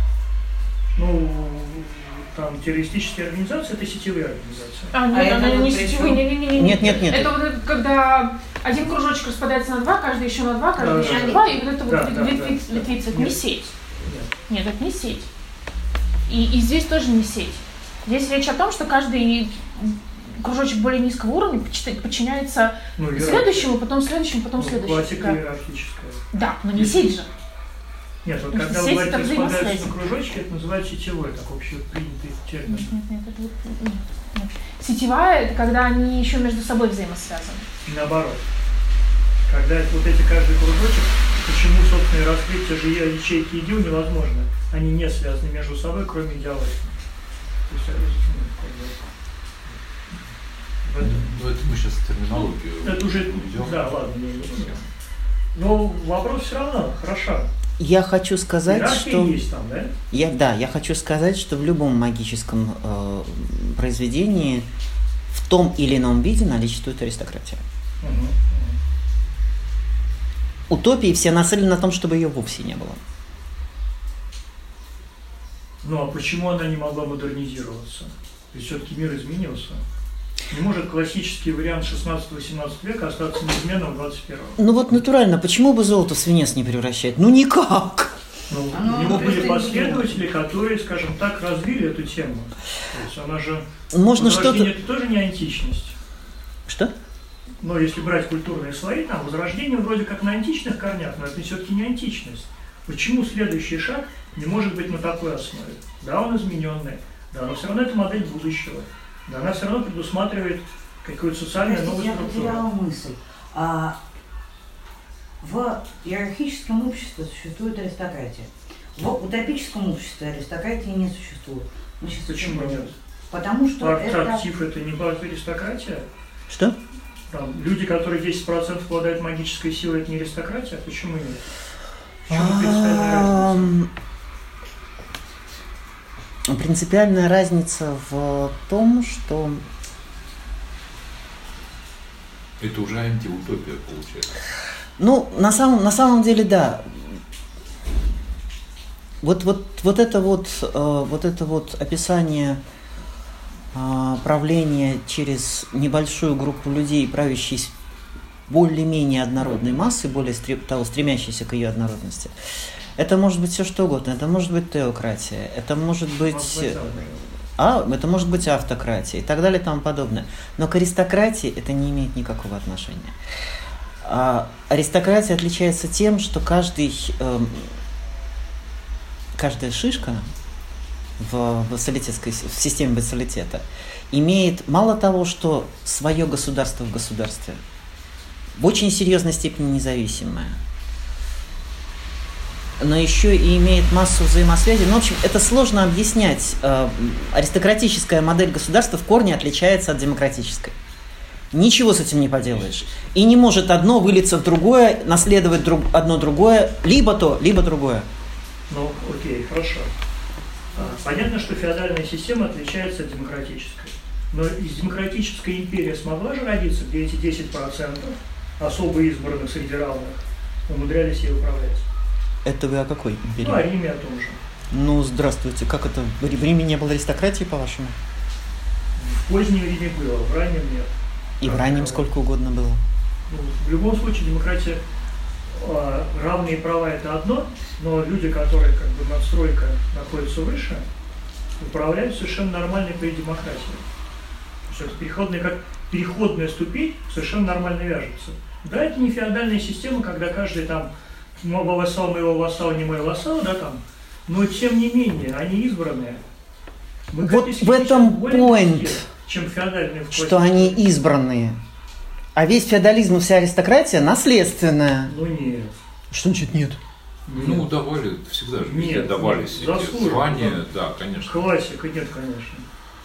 Ну, там террористические организации – это сетевые организации. А, нет, А это она вот не при сетевые, чём? не, не, не, не. Нет, нет, нет. Это вот это, когда один кружочек распадается на два, каждый еще на два, каждый Да, еще да, на да. два, и вот это Да, вот да, ветвица, да, да. ветвица, это не Нет. сеть. Нет. Нет, это не сеть. И, и здесь тоже не сеть. Здесь речь о том, что каждый кружочек более низкого уровня почит- подчиняется Ну, иерархия. следующему, потом следующему, потом Ну, следующему. классика Да. иерархическая. Да, но не сеть же. Нет, вот Потому когда что вы сеть говорите, это распадаются взаимосвязь. на кружочки, это называется сетевой, так общепринятый термин. Нет, нет, нет, это вот, нет, нет. Сетевая — это когда они еще между собой взаимосвязаны. Наоборот. Когда это вот эти каждый кружочек, почему, собственно, и раскрыть те же я- ячейки ИГИЛ невозможно. Они не связаны между собой, кроме идеологии. То есть, ну, как бы, в этом. Ну, это мы сейчас терминологию Это уже, уйдем. да, ладно, не, не будем. Но вопрос все равно хороша. Я хочу сказать, Иерархия что есть там, да? я да, я хочу сказать, что в любом магическом э, произведении в том или ином виде наличествует аристократия. Мгм. Утопии все нацелены на том, чтобы ее вовсе не было. Ну а почему она не могла модернизироваться? Ведь все-таки мир изменился. Не может классический вариант шестнадцатого-семнадцатого века остаться неизменным в двадцать первом. Ну вот натурально, почему бы золото в свинец не превращать? Ну никак. Ну, Оно у него были просто последователи, которые, скажем так, развили эту тему. То есть она же... Можно Возрождение что-то... это тоже не античность. Что? Но если брать культурные слои, там Возрождение вроде как на античных корнях, но это все-таки не античность. Почему следующий шаг не может быть на такой основе? Да, он измененный, да, но все равно это модель будущего. Да, она все равно предусматривает какую-то социальную Простите, новую я потеряла структуру. мысль. А, в иерархическом обществе существует аристократия. В утопическом обществе аристократии не существует. Мы сейчас Почему это нет? говорим. Потому что это... Актив это не аристократия? Что? Там, люди, которые десять процентов обладают магической силой, это не аристократия? Почему нет? В чем принципиальная разница? Ам, Принципиальная разница в том, что Это уже антиутопия получается. Ну, на самом, на самом деле, да. Вот, вот, вот это вот, э, вот это вот описание э, правления через небольшую группу людей, правящей с более-менее однородной массой, более стре- того, стремящейся к ее однородности, это может быть все что угодно. Это может быть теократия, это может быть... А это может быть автократия и так далее и тому подобное. Но к аристократии это не имеет никакого отношения. А аристократия отличается тем, что каждый, э, каждая шишка в, вассалитетской, в системе вассалитета имеет мало того, что свое государство в государстве, в очень серьезной степени независимое, но еще и имеет массу взаимосвязей. Ну, в общем, это сложно объяснять. Аристократическая модель государства в корне отличается от демократической. Ничего с этим не поделаешь. И не может одно вылиться в другое, наследовать друг, одно другое, либо то, либо другое. Ну, окей, хорошо. Понятно, что феодальная система отличается от демократической. Но из демократической империи смогла же родиться, где эти десять процентов особо избранных среди равных умудрялись ей управлять. Это вы о какой империи? Ну, о Риме о том же. Ну, здравствуйте. Как это? В Риме не было аристократии, по-вашему? В позднем Риме было, в раннем нет. И в раннем сколько угодно было. Ну, в любом случае, демократия, э, равные права – это одно, но люди, которые, как бы, надстройка находится выше, управляют совершенно нормальной при демократии. То есть это переходная, как переходная ступень совершенно нормально вяжется. Да, это не феодальная система, когда каждый там мой вассал, моего вассала, не мой вассал, да, там, но тем не менее, они избранные. Мы Вот в этом point, чем феодальные, что они избранные. А весь феодализм и вся аристократия наследственная. Ну нет. Что значит нет? Нет. Ну, давали, всегда же везде Нет, давались нет, эти заслуженно, звания, да. да, конечно. Классика, нет, конечно.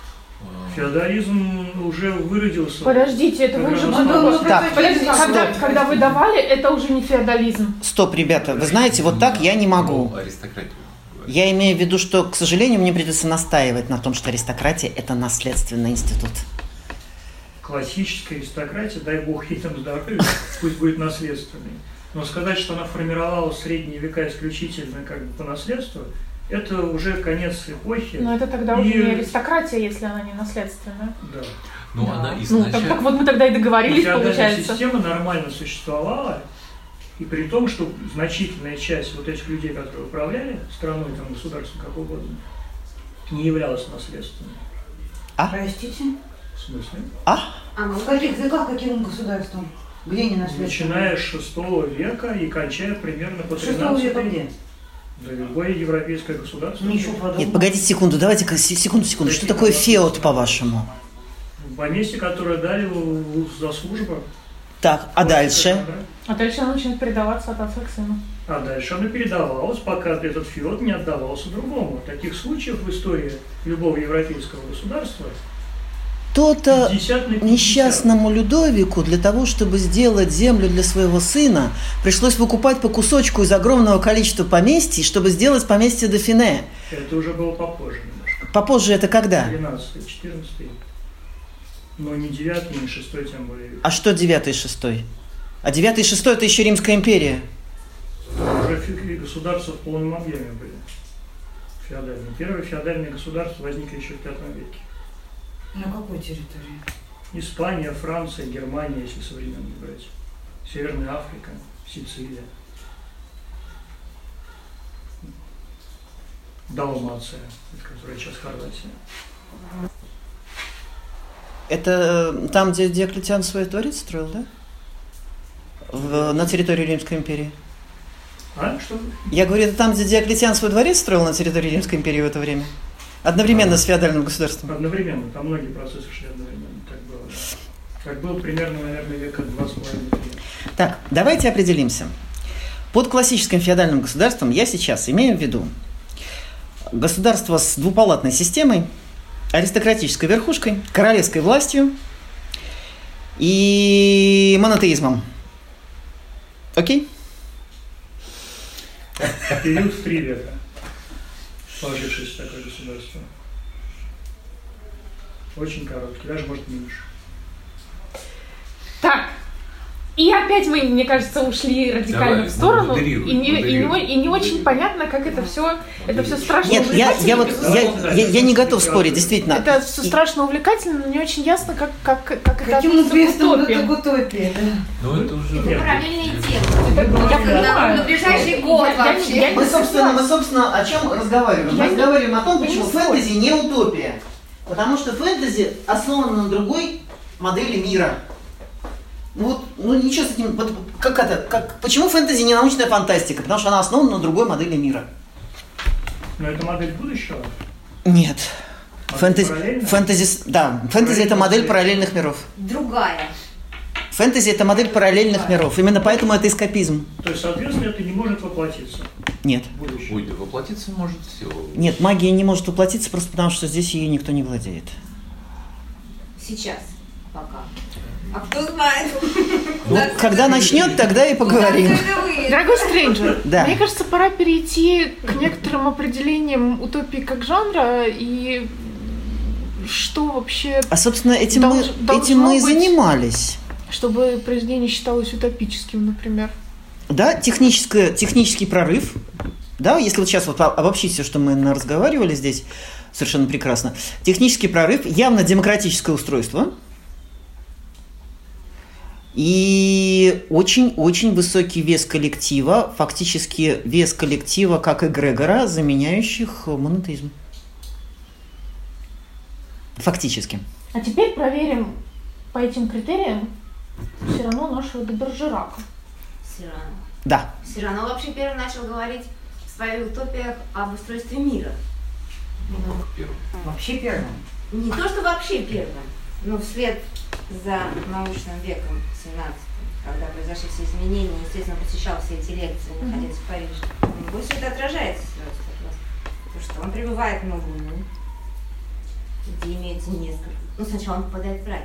Феодализм уже выродился. Подождите, это вы уже... Ну, Так, Подождите, когда, когда вы давали, это уже не феодализм. Стоп, ребята, вы знаете, вот так я не могу. Ну, аристократию. Я имею в виду, что, к сожалению, мне придется настаивать на том, что аристократия – это наследственный институт. Классическая аристократия, дай бог ей там здоровья, пусть будет наследственной. Но сказать, что она формировала в средние века исключительно как бы по наследству, это уже конец эпохи. Но это тогда и... уже не аристократия, если она не наследственная. Да. Ну, Да. она Ну, изначально... так, так вот мы тогда и договорились, Феодальная получается. система нормально существовала, и при том, что значительная часть вот этих людей, которые управляли страной, там, государством, как угодно, не являлась наследственной. А? Простите? В смысле? А? А мы В каких веках, каким государством? Где не наследственное? Начиная с шестого века и кончая примерно по Шестого века тринадцатый. где? Да, любое европейское государство. Ничего подобного. Нет, погодите секунду, давайте-ка, се- секунду, секунду. Что такое феод, по-вашему? Поместье, которое дали в- за службу. Так, а дальше? А дальше она начинает передаваться от отца к сыну. А дальше оно передавалось, пока этот феод не отдавался другому. Таких случаев в истории любого европейского государства То-то пятьдесят на пятьдесят. несчастному Людовику для того, чтобы сделать землю для своего сына, пришлось выкупать по кусочку из огромного количества поместий, чтобы сделать поместье Дофине. Это уже было попозже немножко. Попозже это когда? тринадцатый, четырнадцатый. Но не девятый, не шестой, тем более. А что девятый и шестой? А девятый и шестой это еще Римская империя. Уже фи- государства в полном объеме были. Феодальные. Первое феодальное государство возникло еще в пятом веке. На какой территории? Испания, Франция, Германия, если современные брать. Северная Африка, Сицилия. Далмация, которая сейчас Хорватия. Это э, там, где Диоклетиан свой дворец строил, да? В- на территории Римской империи. А? Что? Я говорю, это там, где Диоклетиан свой дворец строил на территории Римской империи в это время? Одновременно с феодальным государством. Одновременно. Там многие процессы шли одновременно. Так было. Так было примерно, наверное, века два с половиной. Так, давайте определимся. Под классическим феодальным государством я сейчас имею в виду государство с двупалатной системой, аристократической верхушкой, королевской властью и монотеизмом. Окей? Период в три века, сложившееся такое государство. Очень короткий, даже может меньше. Так, и опять мы, мне кажется, ушли радикально Давай, в сторону, модерируй, и не, и, не, модерируй. и не очень понятно, как это все, это все страшно Нет, я, увлекательно. я вот безусловно. я, я, я не готов спорить, действительно. Это все страшно увлекательно, но не очень ясно, как, как, как это Каким относится к известным утопии. это к утопии, да? Ну, это уже... Это Нет. параллельные темы. Это- Я На, понимаю. на ближайший год Я- я- вообще. я не Мы, собственно, мы, собственно, о чем разговариваем? Мы Я не- разговариваем о том, я не почему спорю. фэнтези не утопия. Потому что фэнтези основано на другой модели мира. Вот, ну ничего с этим, вот, как это, как, почему фэнтези не научная фантастика? Потому что она основана на другой модели мира. Но это модель будущего? Нет. Модель Фэнтези, параллельная? фэнтези, да, фэнтези это модель параллельных миров. Другая. Фэнтези это модель параллельных миров. Именно поэтому это эскапизм. То есть, соответственно, это не может воплотиться Нет. в будущем. Ой, да воплотиться может все. Нет, магия не может воплотиться просто потому, что здесь ее никто не владеет. Сейчас. Пока. А кто знает? Ну, когда начнет, тогда и поговорим. Дорогой стрэнджер, Да. мне кажется, пора перейти к некоторым определениям утопии как жанра и что вообще, А, собственно, этим, Долж- мы, должно этим мы и быть. занимались. чтобы произведение считалось утопическим, например. Да, техническое, технический прорыв. Да, если вот сейчас вот обобщить все, что мы разговаривали здесь, совершенно прекрасно. Технический прорыв, явно демократическое устройство. И очень-очень высокий вес коллектива, фактически вес коллектива как эгрегора, заменяющих монотеизм. Фактически. А теперь проверим по этим критериям все равно нашего де Бержерака. Сирано. Да. Сирано вообще первый начал говорить в своих утопиях об устройстве мира. Ну, как первый. Вообще первым. Не то, что вообще первым, но вслед за научным веком семнадцатым, когда произошли все изменения, естественно, посещал все эти лекции, находясь в Париже. У него все это отражается сразу как раз. Потому что он прибывает на Луну, где имеется несколько. Ну, сначала он попадает в рай.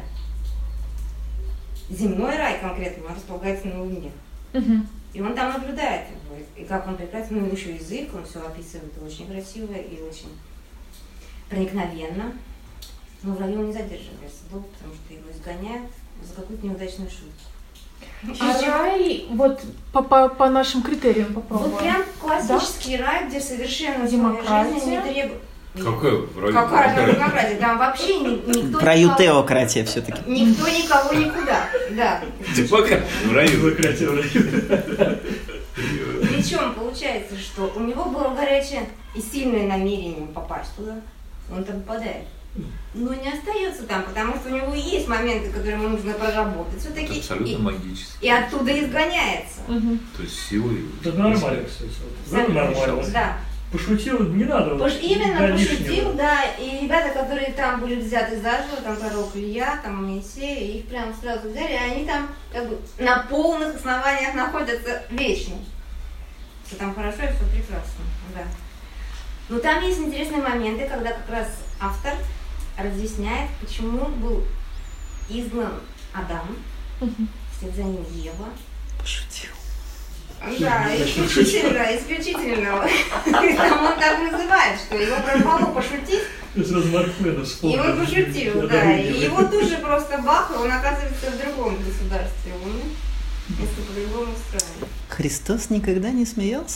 Земной рай конкретно, он располагается на Луне. Угу. И он там наблюдает его, и как он прекрасно, ну, еще язык, он все описывает очень красиво и очень проникновенно. Но в раю он не задерживается долго, потому что его изгоняют за какую-то неудачную шутку. А рай, вот по, по, по нашим критериям попробуем. Вот прям классический рай, где совершенно Демократия. жизни не требует. Какая в раю? Какая же демократия? Там вообще ни- никто Про никого- ютеократия все-таки. Никто никого никуда. Да. Демократия в раю. Демократия в раю. Причем получается, что у него было горячее и сильное намерение попасть туда. Он там попадает. Но не остается там, потому что у него есть моменты, которые ему нужно проработать. Это Все-таки абсолютно и, магически. и оттуда изгоняется. Угу. То есть силой. Это нормально, кстати. Вот. Это нормально. Да. Пошутил, не надо. Потому вот, что именно до пошутил, лишнего. да, и ребята, которые там были взяты заживо, там пророк Илья, там Моисей, их прям сразу взяли, и они там как бы на полных основаниях находятся вечно. Все там хорошо и все прекрасно, да. Но там есть интересные моменты, когда как раз автор разъясняет, почему был изгнан Адам, Угу. вслед за ним Ева. Пошутил. Да, исключительно, исключительно. Там он так называет, что его пропало пошутить, Я сразу Марквена и вспомнил. он пошутил, Я да. И довидел. его тут же просто бах, и он оказывается в другом государстве. Он несколько по-другому устроен. Христос никогда не смеялся?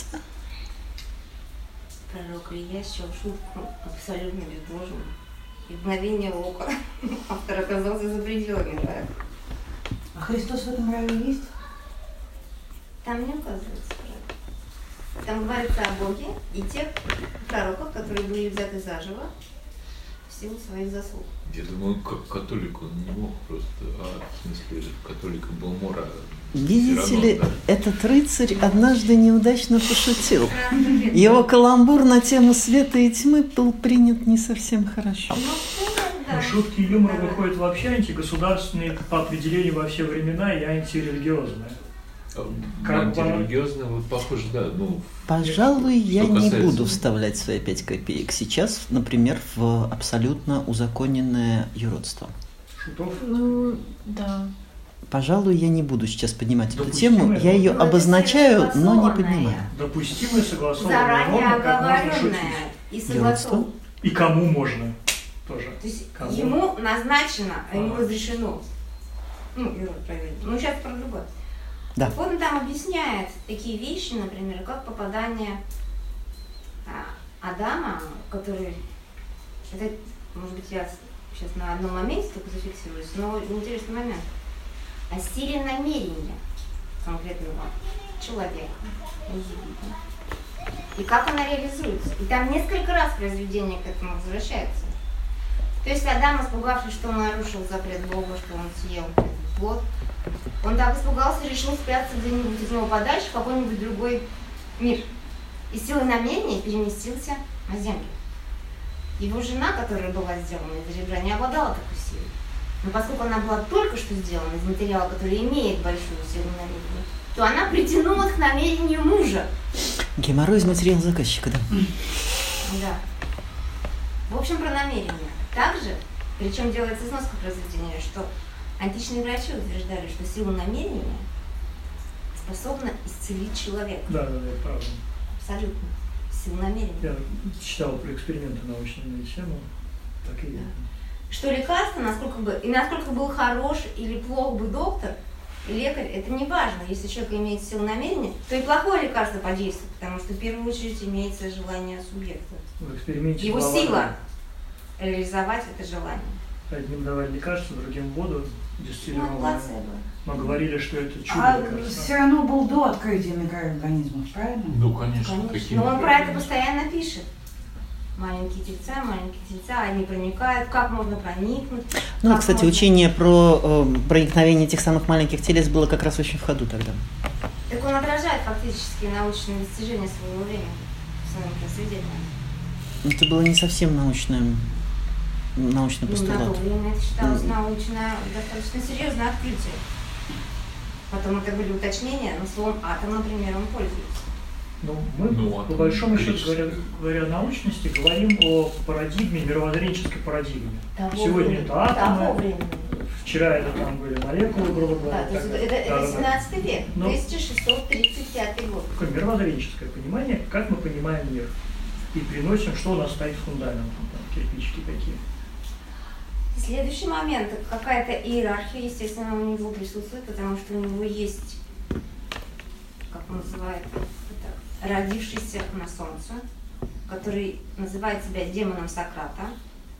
Пророк Илья счел шутку абсолютно безбожным. И в мгновение ока автор оказался за пределами рая. А Христос в этом раю есть? Там не указывается про это. Там говорится о Боге и тех пророков, которые были взяты заживо в силу своих заслуг. Я думаю, как католик он не мог просто, а в смысле католика был мора. Видите Всё равно, ли, да. этот рыцарь однажды неудачно пошутил. Его... Его каламбур на тему света и тьмы был принят не совсем хорошо. Ну, шутки юмора выходят вообще антигосударственные по определению во все времена и антирелигиозные. Как бы- Антирелигиозно, вот похоже, да, ну. Пожалуй, я Что не касается- буду вставлять свои пять копеек сейчас, например, в абсолютно узаконенное юродство. Шутов. Ну, да. Пожалуй, я не буду сейчас поднимать эту Допустимое, тему. Я ее ну, это обозначаю, но не согласованное. поднимаю. Допустимая согласованная Заранее норма, как можно шутить. оговоренная и согласованная. И кому можно тоже. То есть Кому? ему назначено, а ему Ага. разрешено. Ну, Юра, проверь. Ну, сейчас про другое. Да. Так он там объясняет такие вещи, например, как попадание а, Адама, который... Это, может быть, я сейчас на одном моменте только зафиксируюсь, но интересный момент. О силе намерения конкретного человека. И как она реализуется. И там несколько раз произведение к этому возвращается. То есть Адам, испугавшись, что он нарушил запрет Бога, что он съел плод, он так испугался и решил спрятаться где-нибудь от него подальше в какой-нибудь другой мир. И силой намерения переместился на землю. Его жена, которая была сделана из ребра, не обладала такой силой. Но поскольку она была только что сделана из материала, который имеет большую силу намерения, то она притянулась к намерению мужа. Геморрой из материала заказчика, да? Да. В общем, про намерение. Также, причем делается сноска произведения, что античные врачи утверждали, что сила намерения способна исцелить человека. Да, да, да, правда. Абсолютно. Сила намерения. Я читал про эксперименты научные на эту тему. Так и да. Что лекарство, насколько бы, и насколько был хорош или плох бы доктор, лекарь, это не важно. Если человек имеет силу намерения, то и плохое лекарство подействует, потому что в первую очередь имеется желание субъекта. В эксперименте его была сила вода. Реализовать это желание. Одним давали лекарство, другим воду дистиллированную. Ну, Мы говорили, что это чудо А лекарство. все равно был до открытия микроорганизмов, правильно? Ну, конечно. Конечно. Какие Но он про это микроорганизмы? постоянно пишет. Маленькие тельца, маленькие тельца, они проникают, как можно проникнуть. Ну, как кстати, можно... учение про э, проникновение этих самых маленьких телец было как раз очень в ходу тогда. Так он отражает фактически научные достижения своего времени в своем произведении. Это было не совсем научное, научный Ну, на то постулат. время это считалось научное, достаточно серьезное открытие. Потом это были уточнения, но словом атом, например, он пользуется. Ну, мы, Ну, по атом большому счету, электрический. говоря, говоря о научности, говорим о парадигме, мировоззренческой парадигме. Того Сегодня времени. это атомы, Того времени. вчера это там были молекулы, грубо говоря. Да, то есть так это, далее. это, Да, это да, да. семнадцатый век, Ну. тысяча шестьсот тридцать пятый год. Такое мировоззренческое понимание, как мы понимаем мир. И приносим, что у нас стоит фундаментом, там, кирпичики какие. Следующий момент, какая-то иерархия, естественно, у него присутствует, потому что у него есть, как он называет, это, родившийся на солнце, который называет себя демоном Сократа.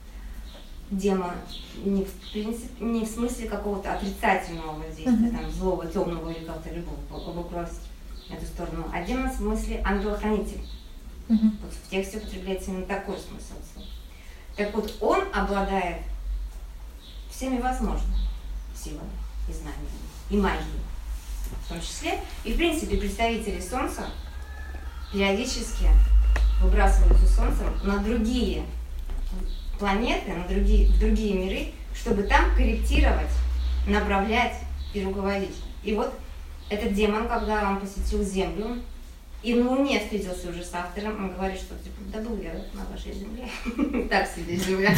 Демон не в, принципе, не в смысле какого-то отрицательного воздействия, там, злого, темного или как-то любого обукрасить эту сторону, а демон в смысле ангел-хранитель. Мгм. Вот в тексте употребляется именно такой смысл. Так вот, он обладает всеми возможными силами и знаниями, и магией в том числе. И, в принципе, представители Солнца периодически выбрасываются Солнцем на другие планеты, на другие, в другие миры, чтобы там корректировать, направлять и руководить. И вот этот демон, когда он посетил Землю, и на Луне встретился уже с автором, он говорит, что типа, да был я на вашей Земле. Так себе Земля.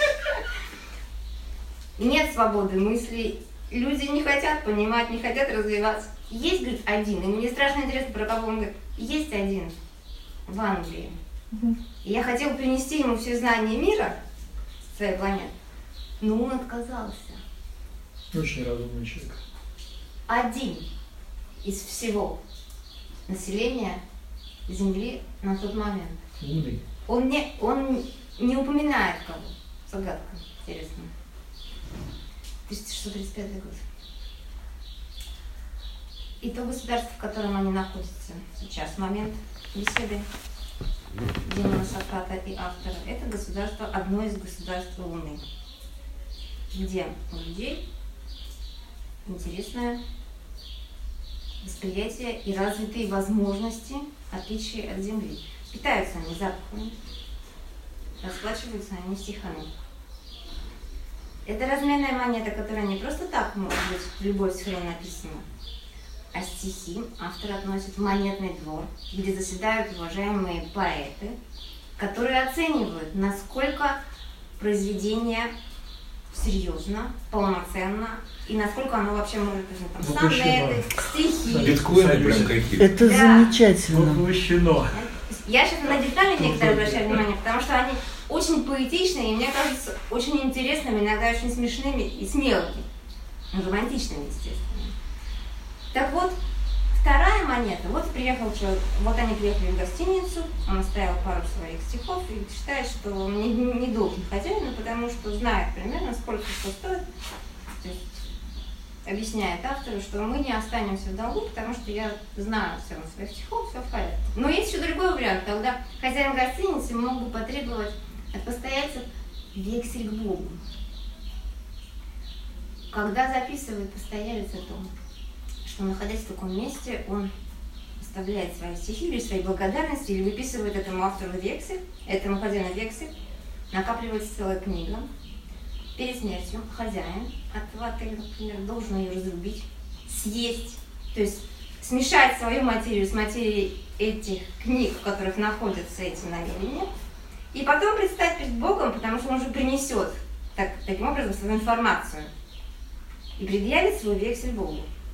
Нет свободы мыслей, люди не хотят понимать, не хотят развиваться. Есть, говорит, один, и мне страшно интересно, про кого он говорит, есть один в Англии. И я хотел принести ему все знания мира своей планеты, но он отказался. Очень разумный человек. Один из всего населения Земли на тот момент. Умный. Он не, он не упоминает кого. Загадка интересная. тысяча шестьсот тридцать пятый год. И то государство, в котором они находятся сейчас, в момент беседы демона Сократа и автора, это государство, одно из государств Луны, где у людей интересное восприятие и развитые возможности, в отличие от Земли. Питаются они запахами, расплачиваются они стихами. Это разменная монета, которая не просто так может быть в любой сфере написана, а стихи автор относит в монетный двор, где заседают уважаемые поэты, которые оценивают, насколько произведение серьезно, полноценно, и насколько оно вообще может быть там, сонеты, стихи. Биткоины прям какие-то. Это Да. замечательно. Воплощено. Я сейчас на детали некоторые обращаю внимание, потому что они очень поэтичные, и мне кажется, очень интересными, иногда очень смешными и смелыми. Ну, романтичными, естественно. Так вот, вторая монета. Вот приехал человек, вот они приехали в гостиницу, он оставил пару своих стихов и считает, что он не, не должен хозяину, потому что знает примерно, сколько что стоит. То есть объясняет автору, что мы не останемся в долгу, потому что я знаю цену своих стихов, все в порядке. Но есть еще другой вариант, когда хозяин гостиницы мог бы потребовать от постояльцев вексель к Богу. Когда записывает постоялец о том, что, находясь в таком месте, он оставляет свои стихи или свои благодарности, или выписывает этому автору вексель, этому хозяину вексель, накапливается целая книга. Перед смертью хозяин этого отеля, например, должен ее разрубить, съесть, то есть смешать свою материю с материей этих книг, в которых находятся эти намерения, и потом предстать перед Богом, потому что он уже принесет так, таким образом свою информацию и предъявит свой вексель Богу.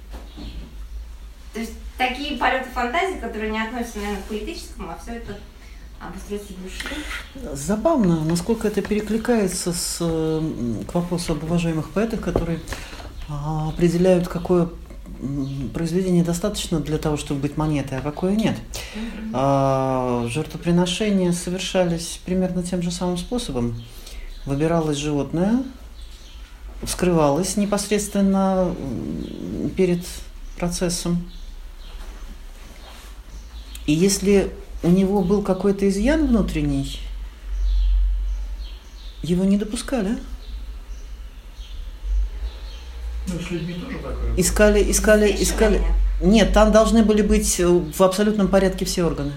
То есть такие полеты фантазии, которые не относятся, наверное, к политическому, а все это об устройстве души. Забавно, насколько это перекликается с, к вопросу об уважаемых поэтах, которые а, определяют, какое произведение достаточно для того, чтобы быть монетой, а какое нет. Mm-hmm. А, жертвоприношения совершались примерно тем же самым способом. Выбиралось животное, вскрывалось непосредственно перед процессом. И если у него был какой-то изъян внутренний, его не допускали. Ну, с людьми тоже такое. Искали, искали, искали. Нет, там должны были быть в абсолютном порядке все органы.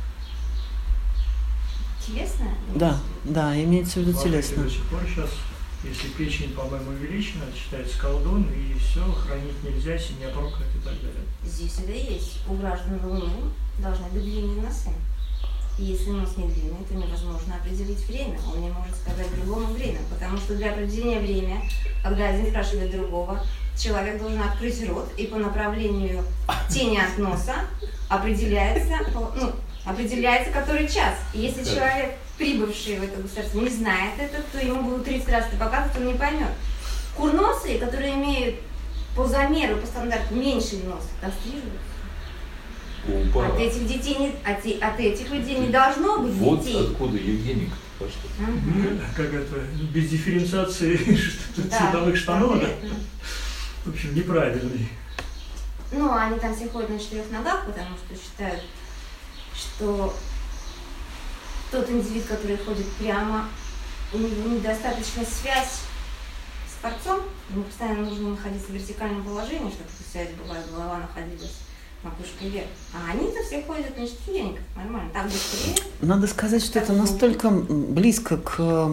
Телесное? Да, да, имеется в виду телесное. До сих пор сейчас, если печень, по-моему, увеличена, считается колдун, и все, хранить нельзя, семья проклята и так далее. Здесь это и есть. У граждан Луны должны быть длинные носы. И если нос не длинный, то невозможно определить время. Он не может сказать другому время, потому что для определения времени, когда один спрашивает другого, человек должен открыть рот, и по направлению тени от носа определяется, ну, определяется который час. И если человек, прибывший в это государство, не знает это, то ему будут тридцать раз это показывать, он не поймет. Курносые, которые имеют по замеру, по стандарту меньший нос, кастрируются. Опа. От этих детей не, от, от этих людей не должно быть вот детей. Вот откуда Евгений пошел. Угу. Как это, без дифференциации Да, цветовых штанов, да? конкретно. В общем, неправильный. Ну, они там все ходят на четырех ногах, потому что считают, что тот индивид, который ходит прямо, у него недостаточная связь с Творцом, ему постоянно нужно находиться в вертикальном положении, чтобы эта связь была, голова находилась макушкой вверх. А они-то все ходят на четвереньках, нормально, так быстрее. Надо сказать, что так это настолько близко к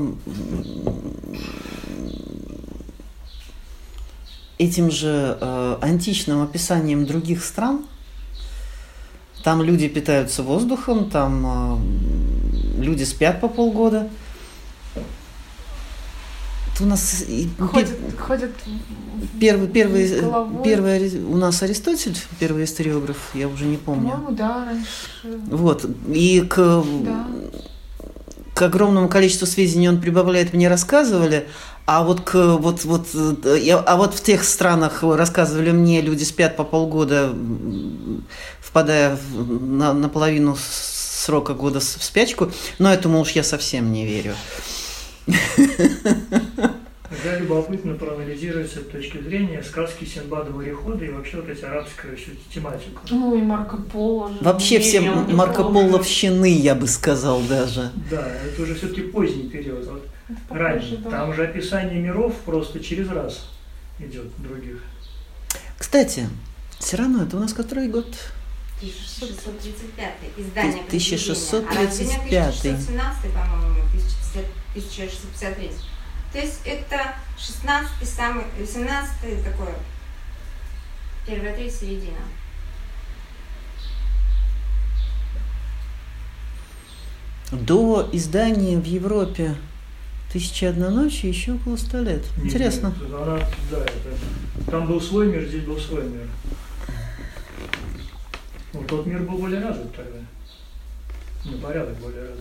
этим же э, античным описаниям других стран. Там люди питаются воздухом, там э, люди спят по полгода. У нас ходят, ходят первый, первый, первый у нас Аристотель, первый историограф, я уже не помню. По-моему, да, раньше. Вот. И к, да. к огромному количеству сведений он прибавляет, мне рассказывали, а вот, к, вот, вот, я, а вот в тех странах рассказывали мне, люди спят по полгода, впадая в, на, наполовину срока года в спячку, но этому уж я совсем не верю. Тогда любопытно проанализировать с этой точки зрения сказки Синдбада морехода и вообще вот эти арабскую всю тематику. Ну и Марко Поло. Вообще все Марко Половщины, я бы сказал даже. Да, это уже все-таки поздний период. Вот ранний. Да. Там уже описание миров просто через раз идет других. Кстати, Сирано, это у нас который год? тысяча шестьсот тридцать пятый. Издание тысяча шестьсот тридцать пятый. тысяча шестьсот семнадцатый, по-моему, тысяча шестьсот пятьдесят третий. То есть это шестнадцатый, самый, восемнадцатый такое, первая треть, середина. До издания в Европе «Тысяча и одна ночь» еще около ста лет. Нет, интересно. Нет, она, да, это, там был свой мир, здесь был свой мир. Ну, тот мир был более развит тогда. Ну, порядок более развит.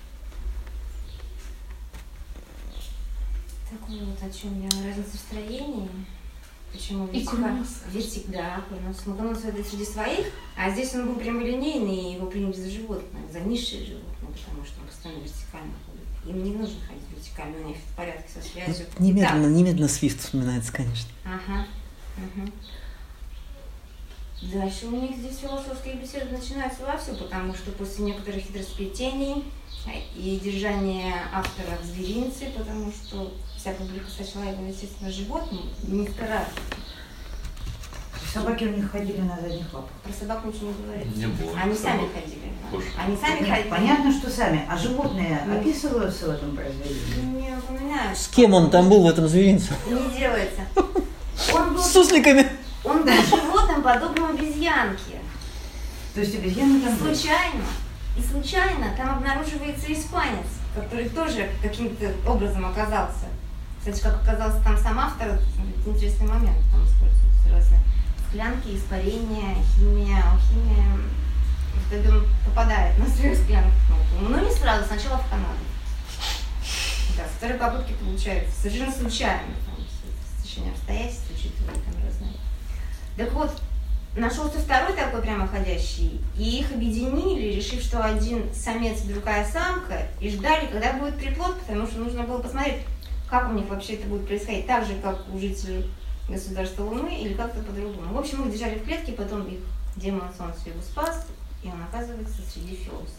Так вот, о чем я, разница в строении, почему и Курнос. Вертик, да, Курнос. Ну, Курнос это среди своих, а здесь он был прямолинейный, и его приняли за животное, за низшее животное, потому что он постоянно вертикально ходит. Им не нужно ходить вертикально, у них в порядке со связью. Немедленно, немедленно Свифт вспоминается, конечно. Ага. Угу. Дальше у них здесь философские беседы начинаются вовсю, потому что после некоторых хитросплетений и держания автора в зверинце, потому что вся публика сочла его, естественно, животным, мистера. Собаки у них ходили на задних лапах. Про собак ничего не говорится. Не было. Они сами ходили. Они сами Нет, ходили. понятно, что сами. А животные Нет. описываются в этом произведении? Не упоминают. С кем он там был в этом зверинце? Не делается. Он был, С сусликами. он был животным, подобным обезьянке. То есть обезьяны там были? Случайно. И случайно там обнаруживается испанец, который тоже каким-то образом оказался. Кстати, как оказался там сам автор, это интересный момент. Там используются разные склянки, испарения, химия, алхимия. В итоге он попадает на свою склянку. Но не сразу, сначала в Канаду. Да, с второй попытки получается совершенно случайно. Там, с течением обстоятельств, учитывая там разные. Так вот, нашелся второй такой прямоходящий, и их объединили, решив, что один самец, другая самка, и ждали, когда будет приплод, потому что нужно было посмотреть, как у них вообще это будет происходить, так же, как у жителей государства Луны, или как-то по-другому. В общем, их держали в клетке, потом их демон Солнца его спас, и он оказывается среди философов,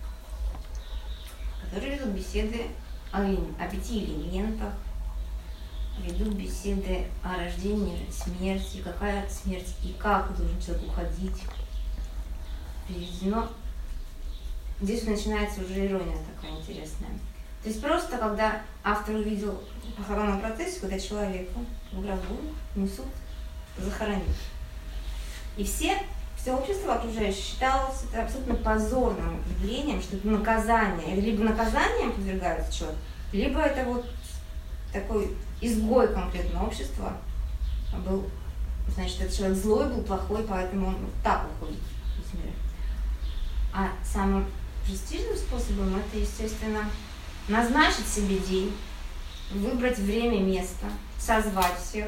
которые ведут беседы о, о пяти элементах, ведут беседы о рождении, смерти, какая смерть и как должен человек уходить. Переведено. Здесь начинается уже ирония такая интересная. То есть просто, когда автор увидел в похоронном процессе, когда человека в гробу несут захоронить. И все, все общество окружающее считалось это абсолютно позорным явлением, что это наказание. Это либо наказанием подвергается человек, либо это вот такой изгой конкретного общества был, значит, этот человек злой был, плохой, поэтому он вот так уходит из мира. А самым престижным способом это, естественно, назначить себе день, выбрать время, место, созвать всех.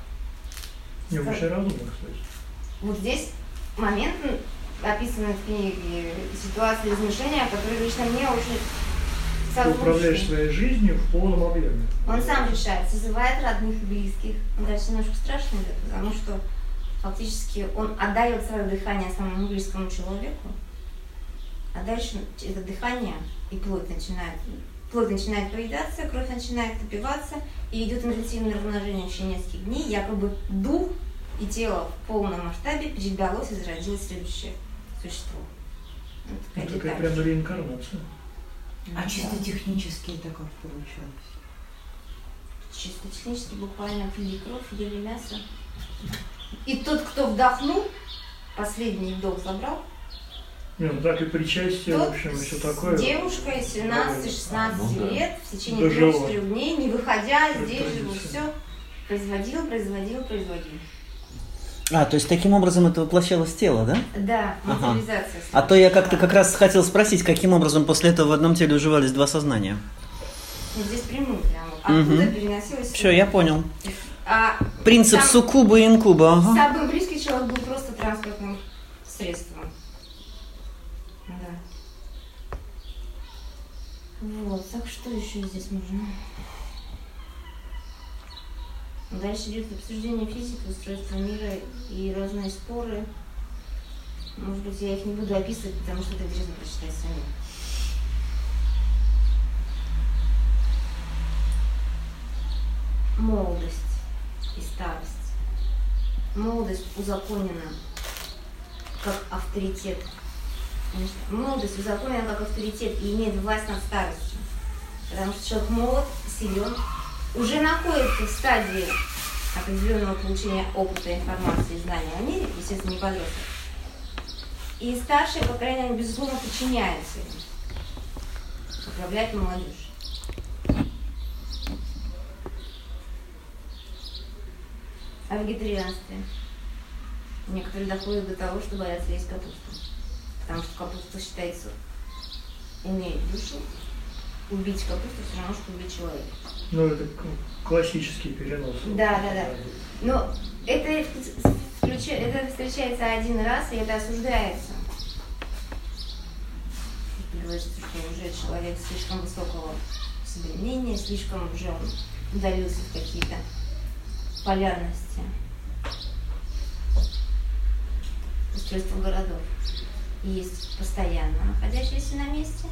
Не, очень разумно, кстати. Вот здесь момент, описанный в книге, ситуации размышления, который лично мне очень Ты управляешь своей жизнью в полном объеме. Он сам решает, созывает родных и близких. Он дальше немножко страшно идет, потому что фактически он отдает свое дыхание самому близкому человеку, а дальше это дыхание и плоть начинает, плоть начинает поедаться, кровь начинает напиваться, и идет интенсивное размножение в течение нескольких дней, якобы дух и тело в полном масштабе передалось и зародилось следующее существо. Вот Ну, такая такая деталь. прям реинкарнация. А чисто технически это как получалось? Чисто технически буквально пили кровь, ели мясо. И тот, кто вдохнул, последний вдох забрал, Не, ну так и причастие, в тот общем, и все с такое. девушкой семнадцати-шестнадцати Ну да. лет в течение Дожила. трех-четырех дней, не выходя, Как здесь же традиция. все производил, производил, производил. А, то есть таким образом это воплощалось тело, да? Да, Ага. материализация. А то я как-то как раз хотел спросить, каким образом после этого в одном теле уживались два сознания. Вот здесь прямую прямо. Откуда Мгм. переносилось... Все, я понял. А Принцип сам- суккуба и инкуба. Ага. самый близкий человек был просто транспортным средством. Да. Вот, так что еще здесь нужно? Дальше идет обсуждение физики, устройства мира и разные споры. Может быть, я их не буду описывать, потому что это интересно прочитать сами. Молодость и старость. Молодость узаконена как авторитет. Конечно, молодость узаконена как авторитет и имеет власть над старостью. Потому что человек молод, силен, уже находится в стадии определенного получения опыта, информации, знаний о мире, естественно, не подросток. И старшее поколение, безусловно, подчиняется им, управляет молодежь. О вегетарианстве. Некоторые доходят до того, что боятся есть капусту. Потому что капуста считается, имеет душу. Убить капусту все равно, что убить человека. Ну, это к- классический перенос. Да, да, да. Но это, включ- это встречается один раз, и это осуждается. Говорится, что уже человек слишком высокого себе мнения, слишком уже он удалился в какие-то полярности. устройства городов. Есть постоянно находящиеся на месте,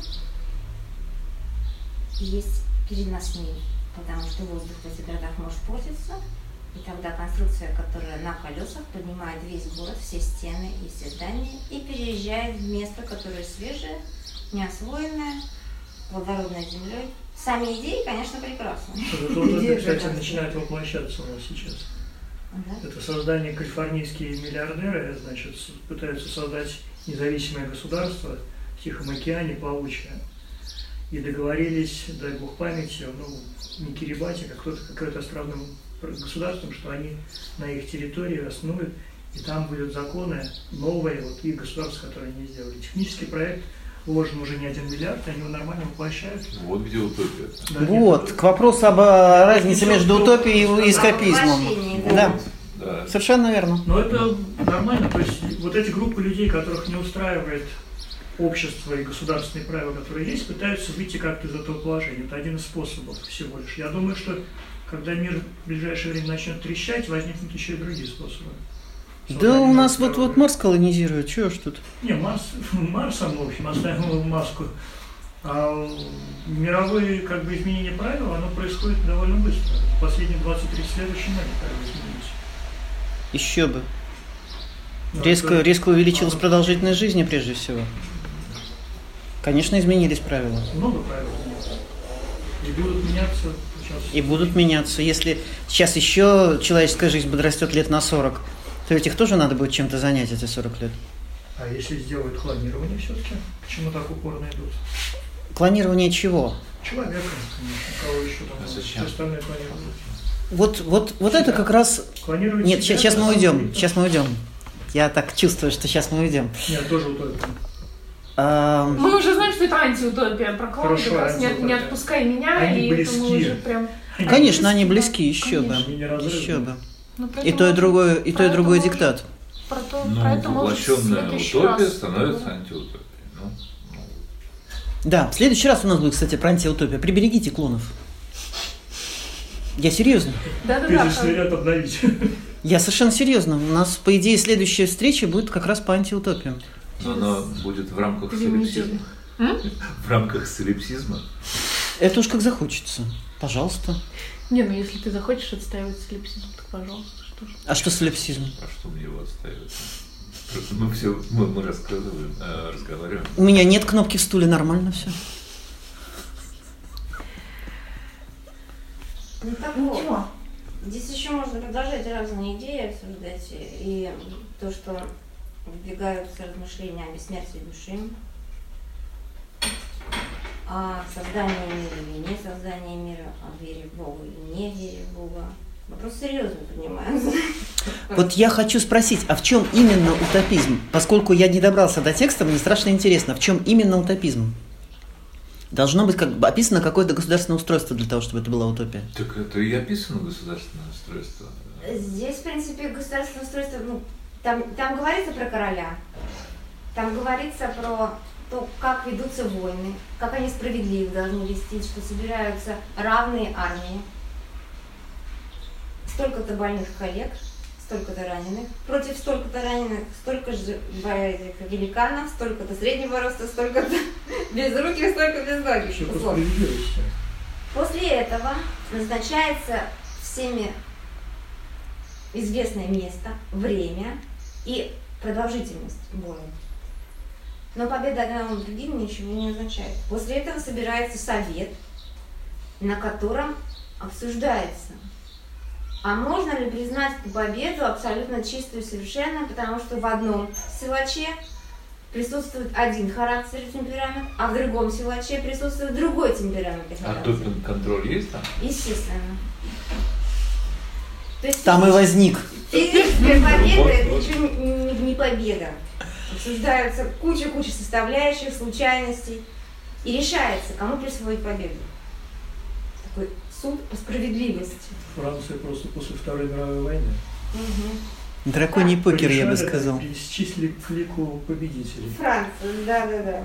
есть переносные, потому что воздух в этих городах может портиться, и тогда конструкция, которая на колесах, поднимает весь город, все стены и все здания, и переезжает в место, которое свежее, неосвоенное, плодородной землей. Сами идеи, конечно, прекрасны. Это вот, кстати, начинает воплощаться у нас сейчас. Да? Это создание калифорнийские миллиардеры, значит, пытаются создать независимое государство в Тихом океане плавучее. И договорились, дай бог памяти, ну, не Кирибати, а кто-то, какое-то островным государством, что они на их территории основают, и там будут законы новые, вот их государства, которые они сделали. Технический проект вложен уже не один миллиард, они его нормально воплощают. Вот где утопия. Да, вот, нет, к вопросу об разнице между утопией и эскапизмом. Да. Да, совершенно верно. Но это нормально, то есть вот эти группы людей, которых не устраивает общество и государственные правила, которые есть, пытаются выйти как-то из этого положения. Это один из способов всего лишь. Я думаю, что когда мир в ближайшее время начнет трещать, возникнут еще и другие способы. Да у нас вот-вот Марс колонизирует, чего ж тут? Не, Марс, Марсом, в общем, оставим его маску. А мировые как бы изменения правил, оно происходит довольно быстро. В последние двадцать-тридцать лет очень многие правила изменились. Еще бы. Но резко, это... резко увеличилась продолжительность жизни прежде всего. Конечно, изменились правила. Много правил изменилось. И будут меняться. Сейчас... И будут меняться. Если сейчас еще человеческая жизнь подрастет лет на сорок, то ведь их тоже надо будет чем-то занять, эти сорок лет. А если сделают клонирование все-таки? Почему так упорно идут? Клонирование чего? Человека, конечно. Кого еще там? А все остальные клонирование. Вот, вот, вот это как раз... Клонировать Нет, себя, сейчас мы уйдем. Будет. Сейчас мы уйдем. Я так чувствую, что сейчас мы уйдем. Нет, тоже утопия. А... Мы уже знаем, что это антиутопия. Про клон как раз не, не отпускай меня. Они и близки. Это мы уже прям... Конечно, они близки, еще Конечно. бы. Еще бы. Ну, и то, и другое, и то, и другое диктат. Про то, ну, про это воплощенная утопия становится антиутопией. Ну, ну. Да, в следующий раз у нас будет, кстати, про антиутопию. Приберегите клонов. Я серьезно. Да-да-да. Перестают обновить. Я совершенно серьезно. У нас, по идее, следующая встреча будет как раз по антиутопиям. Но она будет в рамках солипсизма. В рамках солипсизма. Это уж как захочется. Пожалуйста. Не, ну если ты захочешь отстаивать солипсизм, так пожалуйста. Что же. А что солипсизм? А что мне его отстаивать? Просто мы все, мы, мы рассказываем, э, разговариваем. У меня нет кнопки в стуле, нормально все. Ну так вот. Здесь еще можно продолжать разные идеи обсуждать. И то, что выдвигаются размышления о бессмертии души, о создании мира или не создании мира, о вере в Бога или не вере в Бога. Вопрос серьезно поднимается. Вот я хочу спросить, а в чем именно утопизм? Поскольку я не добрался до текста, мне страшно интересно, в чем именно утопизм? Должно быть как бы описано какое-то государственное устройство для того, чтобы это была утопия. Так это и описано государственное устройство. Здесь, в принципе, государственное устройство, ну, там, там говорится про короля, там говорится про то, как ведутся войны, как они справедливо должны вести, что собираются равные армии, столько-то больных коллег, столько-то раненых, против столько-то раненых, столько же великанов, столько-то среднего роста, столько-то безруких, столько безногих. После этого назначается всеми известное место, время и продолжительность боя. Но победа одному другим ничего не означает. После этого собирается совет, на котором обсуждается, а можно ли признать победу абсолютно чистую и совершенную, потому что в одном силаче присутствует один характер и темперамент, а в другом силаче присутствует другой темперамент и характер. А допинг-контроль есть там? Естественно. То есть там и возник. Физическая победа – это ничего не, не победа. Обсуждаются куча-куча составляющих, случайностей, и решается, кому присвоить победу. Такой суд по справедливости. Франция просто после Второй мировой войны. Угу. Драконий да. покер, я бы сказал. Перечислили к лику победителей. Франция, да-да-да.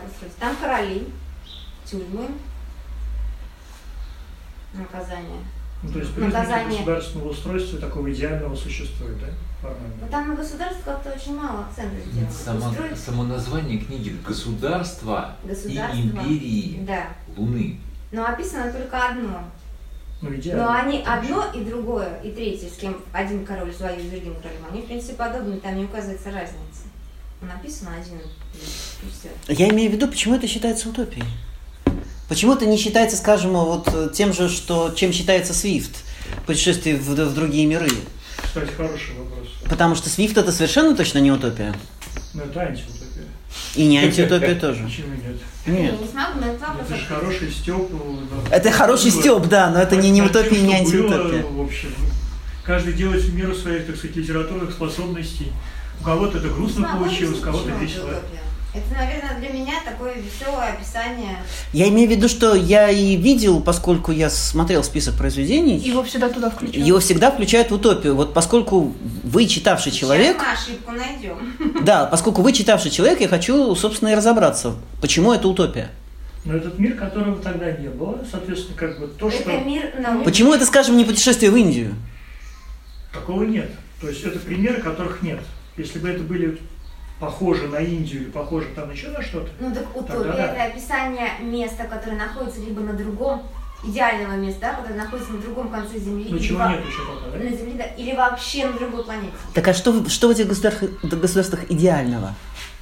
Там короли, тюрьмы, наказания. Ну, то есть признаки наказание. государственного устройства такого идеального существует, да? Формально. Но там на государство как-то очень мало акцента сделано. Само, Устроить само название книги «Государство, государство. и империи Да. Луны». Но описано только одно. Ну, идеально. Но они конечно. одно и другое, и третье, с кем один король воюет с другим королем, они в принципе подобны, там не указывается разница. Написано один и все. Я имею в виду, почему это считается утопией? Почему это не считается, скажем, вот тем же, что, чем считается Свифт, путешествие в, в другие миры? Кстати, хороший вопрос. Потому что Свифт это совершенно точно не утопия. Ну, это антиутопия. И не антиутопия тоже. Почему нет? Нет. Я не смогу на этот вопрос Это же ответить. хороший стёб. да. Это хороший Было. стёб, да, но это не, не Над тем, утопия, не что было, антиутопия. В общем, каждый делает в меру своих, так сказать, литературных способностей. У кого-то это грустно Смогу получилось, у объяснить, кого-то почему это весело. утопия. Это, наверное, для меня такое веселое описание. Я имею в виду, что я и видел, поскольку я смотрел список произведений, Его всегда туда включают. его всегда включают в утопию. Вот поскольку вы читавший человек, Сейчас мы ошибку найдем. да, поскольку вы читавший человек, я хочу, собственно, и разобраться, почему это утопия. Но этот мир, которого тогда не было, соответственно, как бы то, что... Это мир науки. Почему это, скажем, не путешествие в Индию? Такого нет. То есть это примеры, которых нет. Если бы это были похожи на Индию или похожи там еще на что-то, Ну так утопия Тогда да. это описание места, которое находится либо на другом, идеального места, да, которое находится на другом конце Земли. ну или чего во- нет еще пока, да? На Земле, да, или вообще на другой планете. Так а что, в- что в этих государствах, государствах идеального?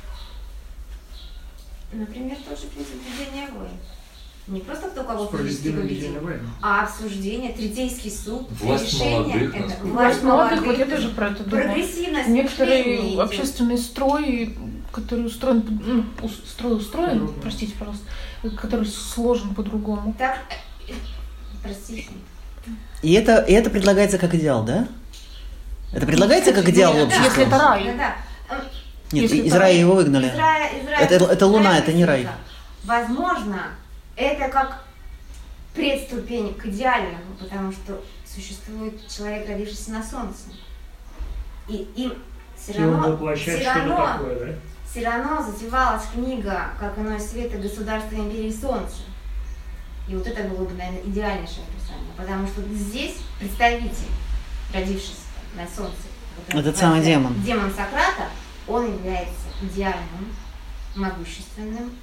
Например, тот же принцип ведения войн. Не просто кто кого физически Справедливое победил, ведение войны. а обсуждение, третейский суд, Власть решение, молодых, это насколько- Власть молодых, вот я тоже про это думаю. прогрессивность Некоторые мышления идет. общественные строи, который устроен, по- ну, ус- строй устроен, По-другому. простите, пожалуйста, который сложен по-другому. Так, э, простите. И это, и это предлагается как идеал, да? Это предлагается как идеал Нет, общества? если это рай. Да, да. Эм, Нет, если из это рая рай. его выгнали. Из рая- из рая- Это- это из луна, рая это не рай. выселили. Возможно, это как предступень к идеальному, потому что существует человек, родившийся на солнце. И им все И он равно, воплощает все что-то равно, такое, да? все равно затевалась книга «Как иной свет и государство империи солнца». И вот это было бы, наверное, идеальнейшее описание, потому что здесь представитель, родившийся на солнце, который Этот самый называется демон. демон Сократа, он является идеальным, могущественным,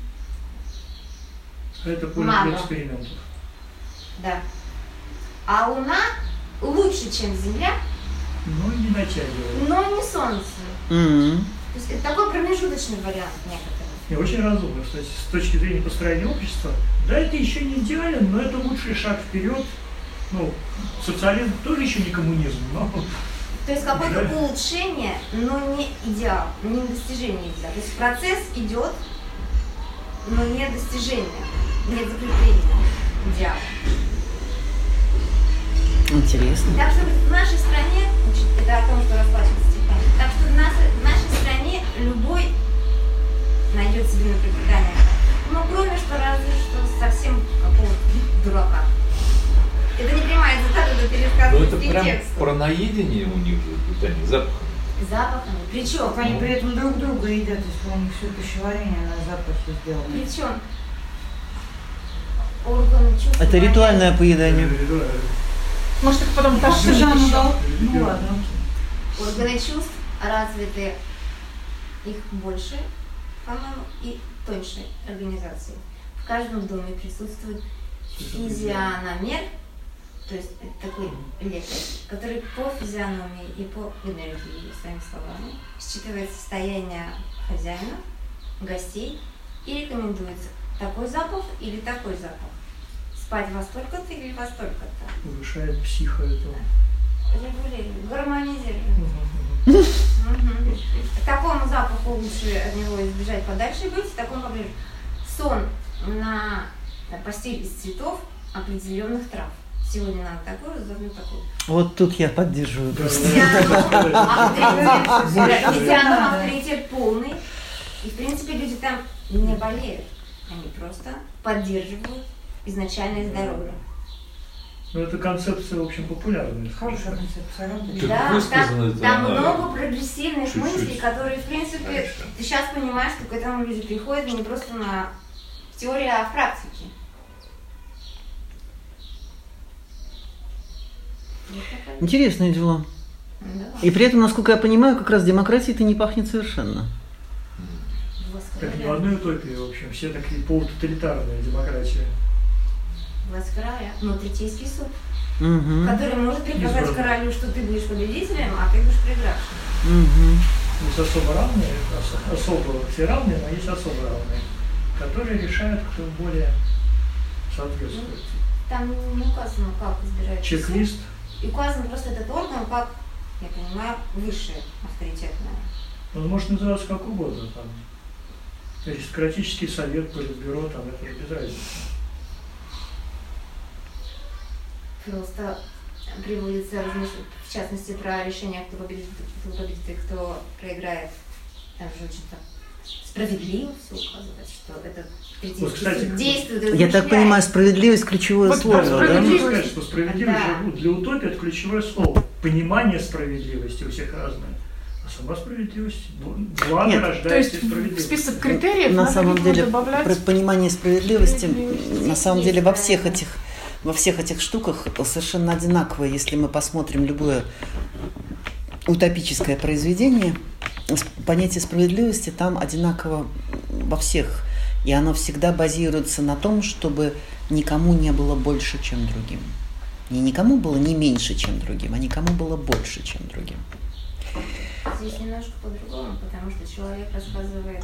Это поле Мама. для экспериментов. да. А Луна лучше, чем Земля, Ну, не натягивает. но не Солнце. М. То есть это такой промежуточный вариант некоторых. И очень разумно, кстати, с точки зрения построения общества. Да, это еще не идеален, но это лучший шаг вперед. Ну, социализм тоже еще не коммунизм, но То есть какое-то Да. улучшение, но не идеал, не достижение идеала. То есть процесс идет, но не достижение, не закрепление идеала. Интересно. Так что в нашей стране, значит, это о том, что расплачивается стихами, так что в нашей, в нашей стране любой найдет себе на пропитание. Ну, кроме что разве что совсем какого-то дурака. Это не прямая цитата, это пересказ Ну это русских прям текстов. про наедение у них же питание, запах. Запахами. Причем, Только они при этом друг друга едят, если у них все пищеварение на запахе сделано. причем органы чувств. Это ритуальное поедание. э, Может, их потом Как тошнит же оно еще. дал? Ну ладно, окей. Органы чувств развиты, их больше, по-моему, и тоньше организации. В каждом доме присутствует физиономер, то есть это такой лекарь, который по физиономии и по энергии, своими словами, считывает состояние хозяина, гостей и рекомендуется такой запах или такой запах. Спать во столько-то или во столько-то. повышает психо этого. Регулирует, гармонизирует. Мгм, мгм. Мгм. К такому запаху лучше от него избежать подальше и быть. В таком, как говорят, сон на, на постель из цветов определенных трав. Сегодня нам такой, завтра такой. Вот тут я поддерживаю просто. Физианом авторитет полный. И, в принципе, люди там не болеют. Они просто поддерживают изначальное здоровье. Ну, эта концепция, в общем, популярная. Хорошая концепция работает. Как Да, высказано там, это там она много прогрессивных чуть-чуть мыслей, которые, в принципе, дальше. ты сейчас понимаешь, что к этому люди приходят не просто на теории, а в практике. Интересные дела. Да. И при этом, насколько я понимаю, как раз демократией-то не пахнет совершенно. Так ни в одной утопии, в общем, все такие полутоталитарные демократии. Власть короля, но третейский суд, Угу. который может приказать Избранный. королю, что ты будешь победителем, а ты будешь проигравшим. Угу. Есть особо равные, ос- особо все равные, но есть особо равные, которые решают, кто более соответствует. Там не указано, как избирается суд. Чек-лист. И указан просто этот орган, как, я понимаю, высшее авторитетное. Он может называться как угодно. Там. Аристократический совет, политбюро, там это же без разницы. Просто приводится размышление, в частности, про решение, кто победит, кто победит и кто проиграет. Там же очень так справедливо все указывает, что этот третий Вот, кстати, суд действует и Я так размышляет. понимаю, справедливость ключевое Вот слово, Да, да? справедливость. можно сказать, что справедливость Да. живут. Для утопии это ключевое слово. Понимание справедливости у всех разное. А сама справедливость, благо Нет, То рождается из есть в справедливости. список критериев На надо самом либо деле, добавлять... про понимание справедливости, Справедливость. на самом деле, во Есть, всех да. этих, во всех этих штуках совершенно одинаково. Если мы посмотрим любое утопическое произведение, с- понятие справедливости там одинаково во всех. И оно всегда базируется на том, чтобы никому не было больше, чем другим. Не никому было не меньше, чем другим, а никому было больше, чем другим. Здесь немножко по-другому, потому что человек рассказывает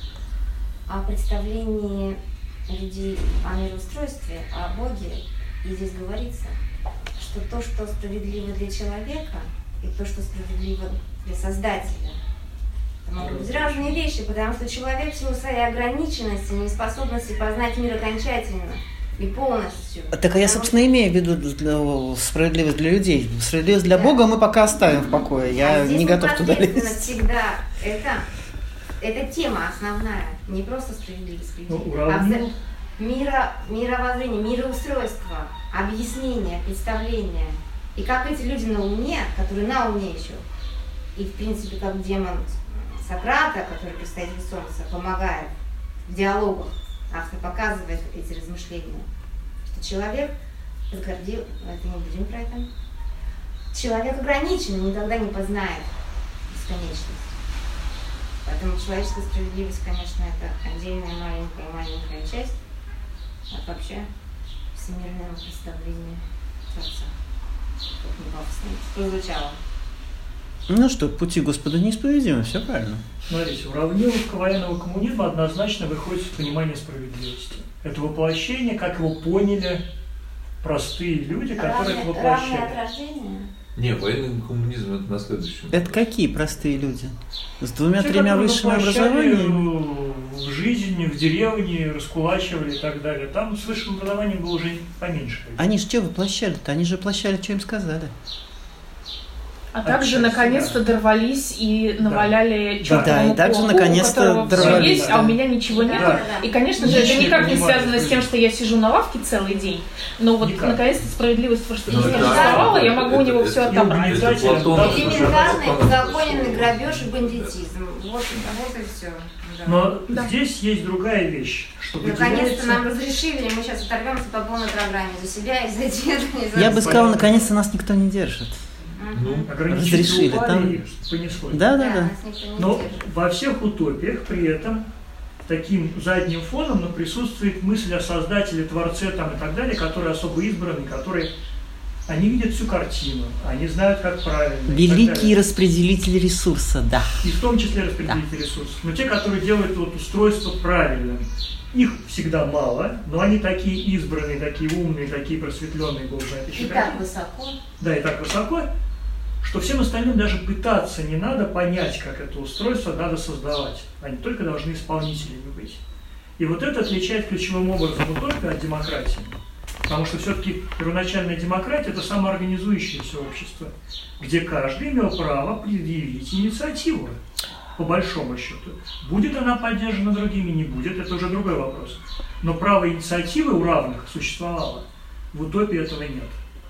о представлении людей о мироустройстве, о Боге. И здесь говорится, что то, что справедливо для человека, и то, что справедливо для Создателя, это могут быть разные вещи, потому что человек в силу своей ограниченности, неспособности познать мир окончательно и полностью. Так а я, Потому собственно, имею в виду для- справедливость для людей. Справедливость для Бога мы пока оставим в покое. Я А здесь не готов туда непосредственно лезть. всегда это, это тема основная, не просто справедливость людей, Ну, а уравнил. вза- мира, мировоззрение, мироустройство, объяснение, представление. И как эти люди на уме, которые на уме еще, и в принципе как демон Сократа, который представитель Солнца, помогает в диалогах, автор показывает эти размышления, что человек возгордил, это не будем про это, человек ограничен и никогда не познает бесконечность. Поэтому человеческая справедливость, конечно, это отдельная маленькая-маленькая часть от вообще всемирного представления Творца. Как не пафосно прозвучало. Ну что, пути Господа неисповедимы, все правильно. Смотрите, уравниловка военного коммунизма однозначно выходит из понимания справедливости. Это воплощение, как его поняли простые люди, которые это Равное, равное от воплощали. рождения. Не, военный коммунизм это на следующем. Это какие простые люди? С Те, двумя-тремя которые высшими воплощали образованиями? в жизни, в деревне, раскулачивали и так далее. Там с высшим образованием было уже поменьше. Они же что воплощали-то? Они же воплощали, что им сказали. А также, Отчасти, наконец-то, да. дорвались и наваляли чертовому Да, и также, пауку, наконец-то, у которого всё дорвались, есть, да. а у меня ничего нет. Да. И, конечно же, это Ничего никак не не понимаю, связано с тем, что я сижу на лавке целый день. Но вот, Никак. наконец-то, справедливость Ну, восторжествовала, это- существовала, я это- могу у него это- все это- отобрать. это Платон, это Элементарный, Платон. узаконенный грабеж и бандитизм. Вот, вот и все. Но Да. здесь есть другая вещь, что Наконец-то выделяется... нам разрешили, и мы сейчас оторвемся по полной программе за себя и за деда, и за Я бы всех. сказала, наконец-то нас никто не держит. Мгм. Ну, Ограничители Разрешили, упали там- и понеслось. Да, да, Да, да. нас никто не Но держит. во всех утопиях при этом таким задним фоном но присутствует мысль о создателе, творце там, и так далее, которые особо избраны, которые они видят всю картину, они знают, как правильно. и так Великий далее. распределитель ресурса, да. И в том числе распределитель ресурсов. Но те, которые делают вот устройство правильным, их всегда мало, но они такие избранные, такие умные, такие просветленные, Бог знает еще И какие. так высоко. Да, и так высоко, что всем остальным даже пытаться не надо понять, как это устройство надо создавать. Они только должны исполнителями быть. И вот это отличает ключевым образом утопию от демократии. Потому что все-таки первоначальная демократия – это самоорганизующееся общество, где каждый имел право предъявить инициативу, по большому счету. Будет она поддержана другими, не будет, это уже другой вопрос. Но право инициативы у равных существовало. В утопии этого нет.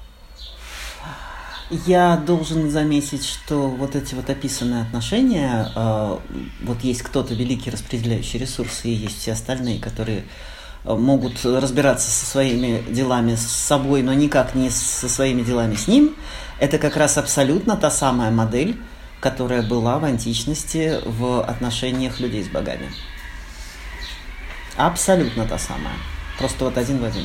Я должен заметить, что вот эти вот описанные отношения, э, вот есть кто-то великий распределяющий ресурсы, и есть все остальные, которые могут разбираться со своими делами с собой, но никак не со своими делами с ним, это как раз абсолютно та самая модель, которая была в античности в отношениях людей с богами. Абсолютно та самая. Просто вот один в один.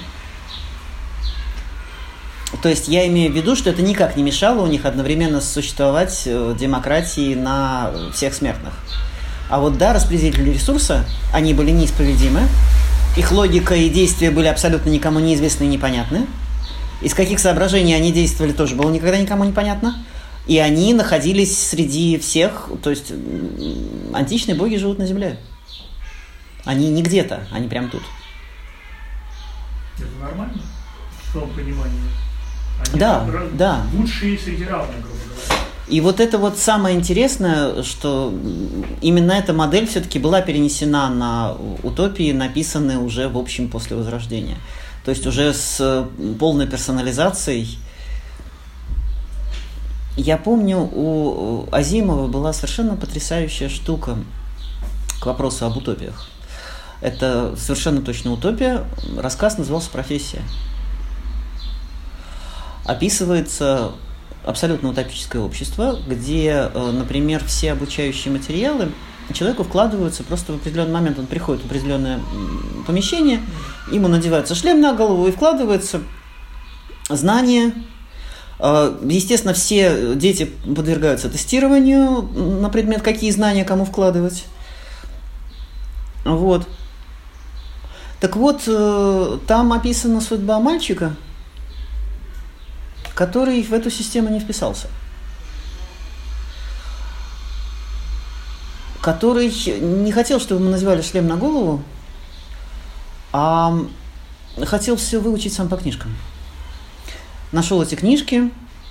То есть я имею в виду, что это никак не мешало у них одновременно существовать демократии на всех смертных. А вот да, распределители ресурса, они были неисповедимы, их логика и действия были абсолютно никому неизвестны и непонятны. Из каких соображений они действовали, тоже было никогда никому не понятно. И они находились среди всех, то есть античные боги живут на земле. Они не где-то, они прямо тут. Это нормально, в том понимании? Они да, да. Лучшие среди равных, грубо говоря. И вот это вот самое интересное, что именно эта модель все-таки была перенесена на утопии, написанные уже, в общем, после Возрождения. То есть уже с полной персонализацией. Я помню, у Азимова была совершенно потрясающая штука к вопросу об утопиях. Это совершенно точно утопия. Рассказ назывался «Профессия». Описывается абсолютно утопическое общество, где, например, все обучающие материалы человеку вкладываются просто в определенный момент. Он приходит в определенное помещение, ему надевается шлем на голову и вкладывается знания. Естественно, все дети подвергаются тестированию на предмет, какие знания кому вкладывать. Вот. Так вот, там описана судьба мальчика, который в эту систему не вписался. Который не хотел, чтобы ему надевали шлем на голову, а хотел все выучить сам по книжкам. Нашел эти книжки,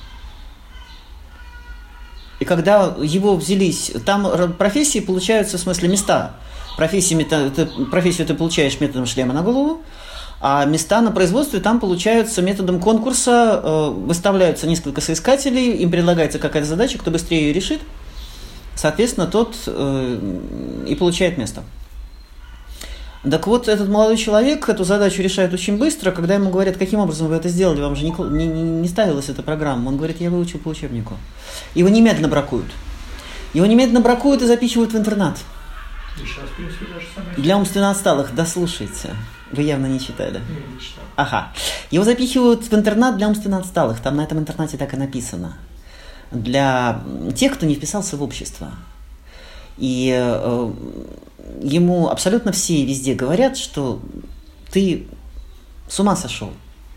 и когда его взялись, там профессии получаются, в смысле, места. Профессиями, ты, профессию ты получаешь методом шлема на голову, а места на производстве там получаются методом конкурса, э, выставляются несколько соискателей, им предлагается какая-то задача, кто быстрее ее решит, соответственно, тот э, и получает место. Так вот, этот молодой человек эту задачу решает очень быстро. Когда ему говорят, каким образом вы это сделали, вам же не, не, не ставилась эта программа, он говорит, я выучил по учебнику. Его немедленно бракуют. Его немедленно бракуют и запихивают в интернат. Сейчас, в принципе, даже самое... Для умственно отсталых, да слушайте. Вы явно не читали. Не, не читал. Ага. Его запихивают в интернат для умственно отсталых. Там на этом интернате так и написано. Для тех, кто не вписался в общество. И э, ему абсолютно все везде говорят, что ты с ума сошел.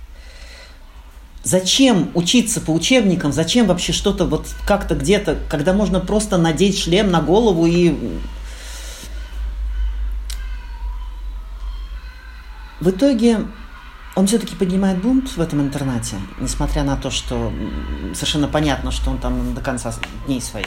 Зачем учиться по учебникам? Зачем вообще что-то вот как-то где-то, когда можно просто надеть шлем на голову и... В итоге он все-таки поднимает бунт в этом интернате, несмотря на то, что совершенно понятно, что он там до конца дней своих.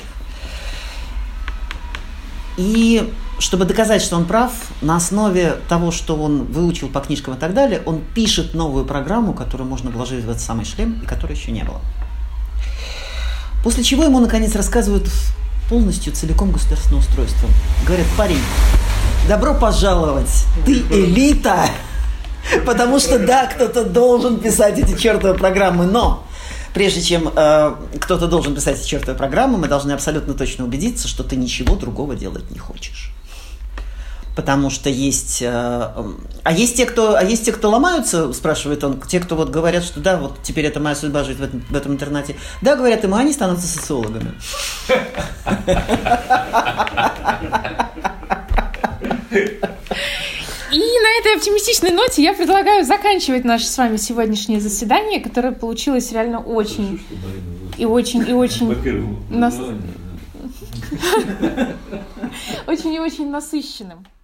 И чтобы доказать, что он прав, на основе того, что он выучил по книжкам и так далее, он пишет новую программу, которую можно вложить в этот самый шлем, и которой еще не было. После чего ему, наконец, рассказывают полностью, целиком государственное устройство. Говорят, парень, добро пожаловать, ты элита, потому что, да, кто-то должен писать эти чертовы программы, но... Прежде чем э, кто-то должен писать эти чертовы программы, мы должны абсолютно точно убедиться, что ты ничего другого делать не хочешь. Потому что есть... Э, э, а есть те, кто, а есть те, кто ломаются, спрашивает он, те, кто вот говорят, что да, вот теперь это моя судьба жить в этом, в этом интернате. Да, говорят ему, они становятся социологами. И на этой оптимистичной ноте я предлагаю заканчивать наше с вами сегодняшнее заседание, которое получилось реально очень и очень и очень очень и очень насыщенным.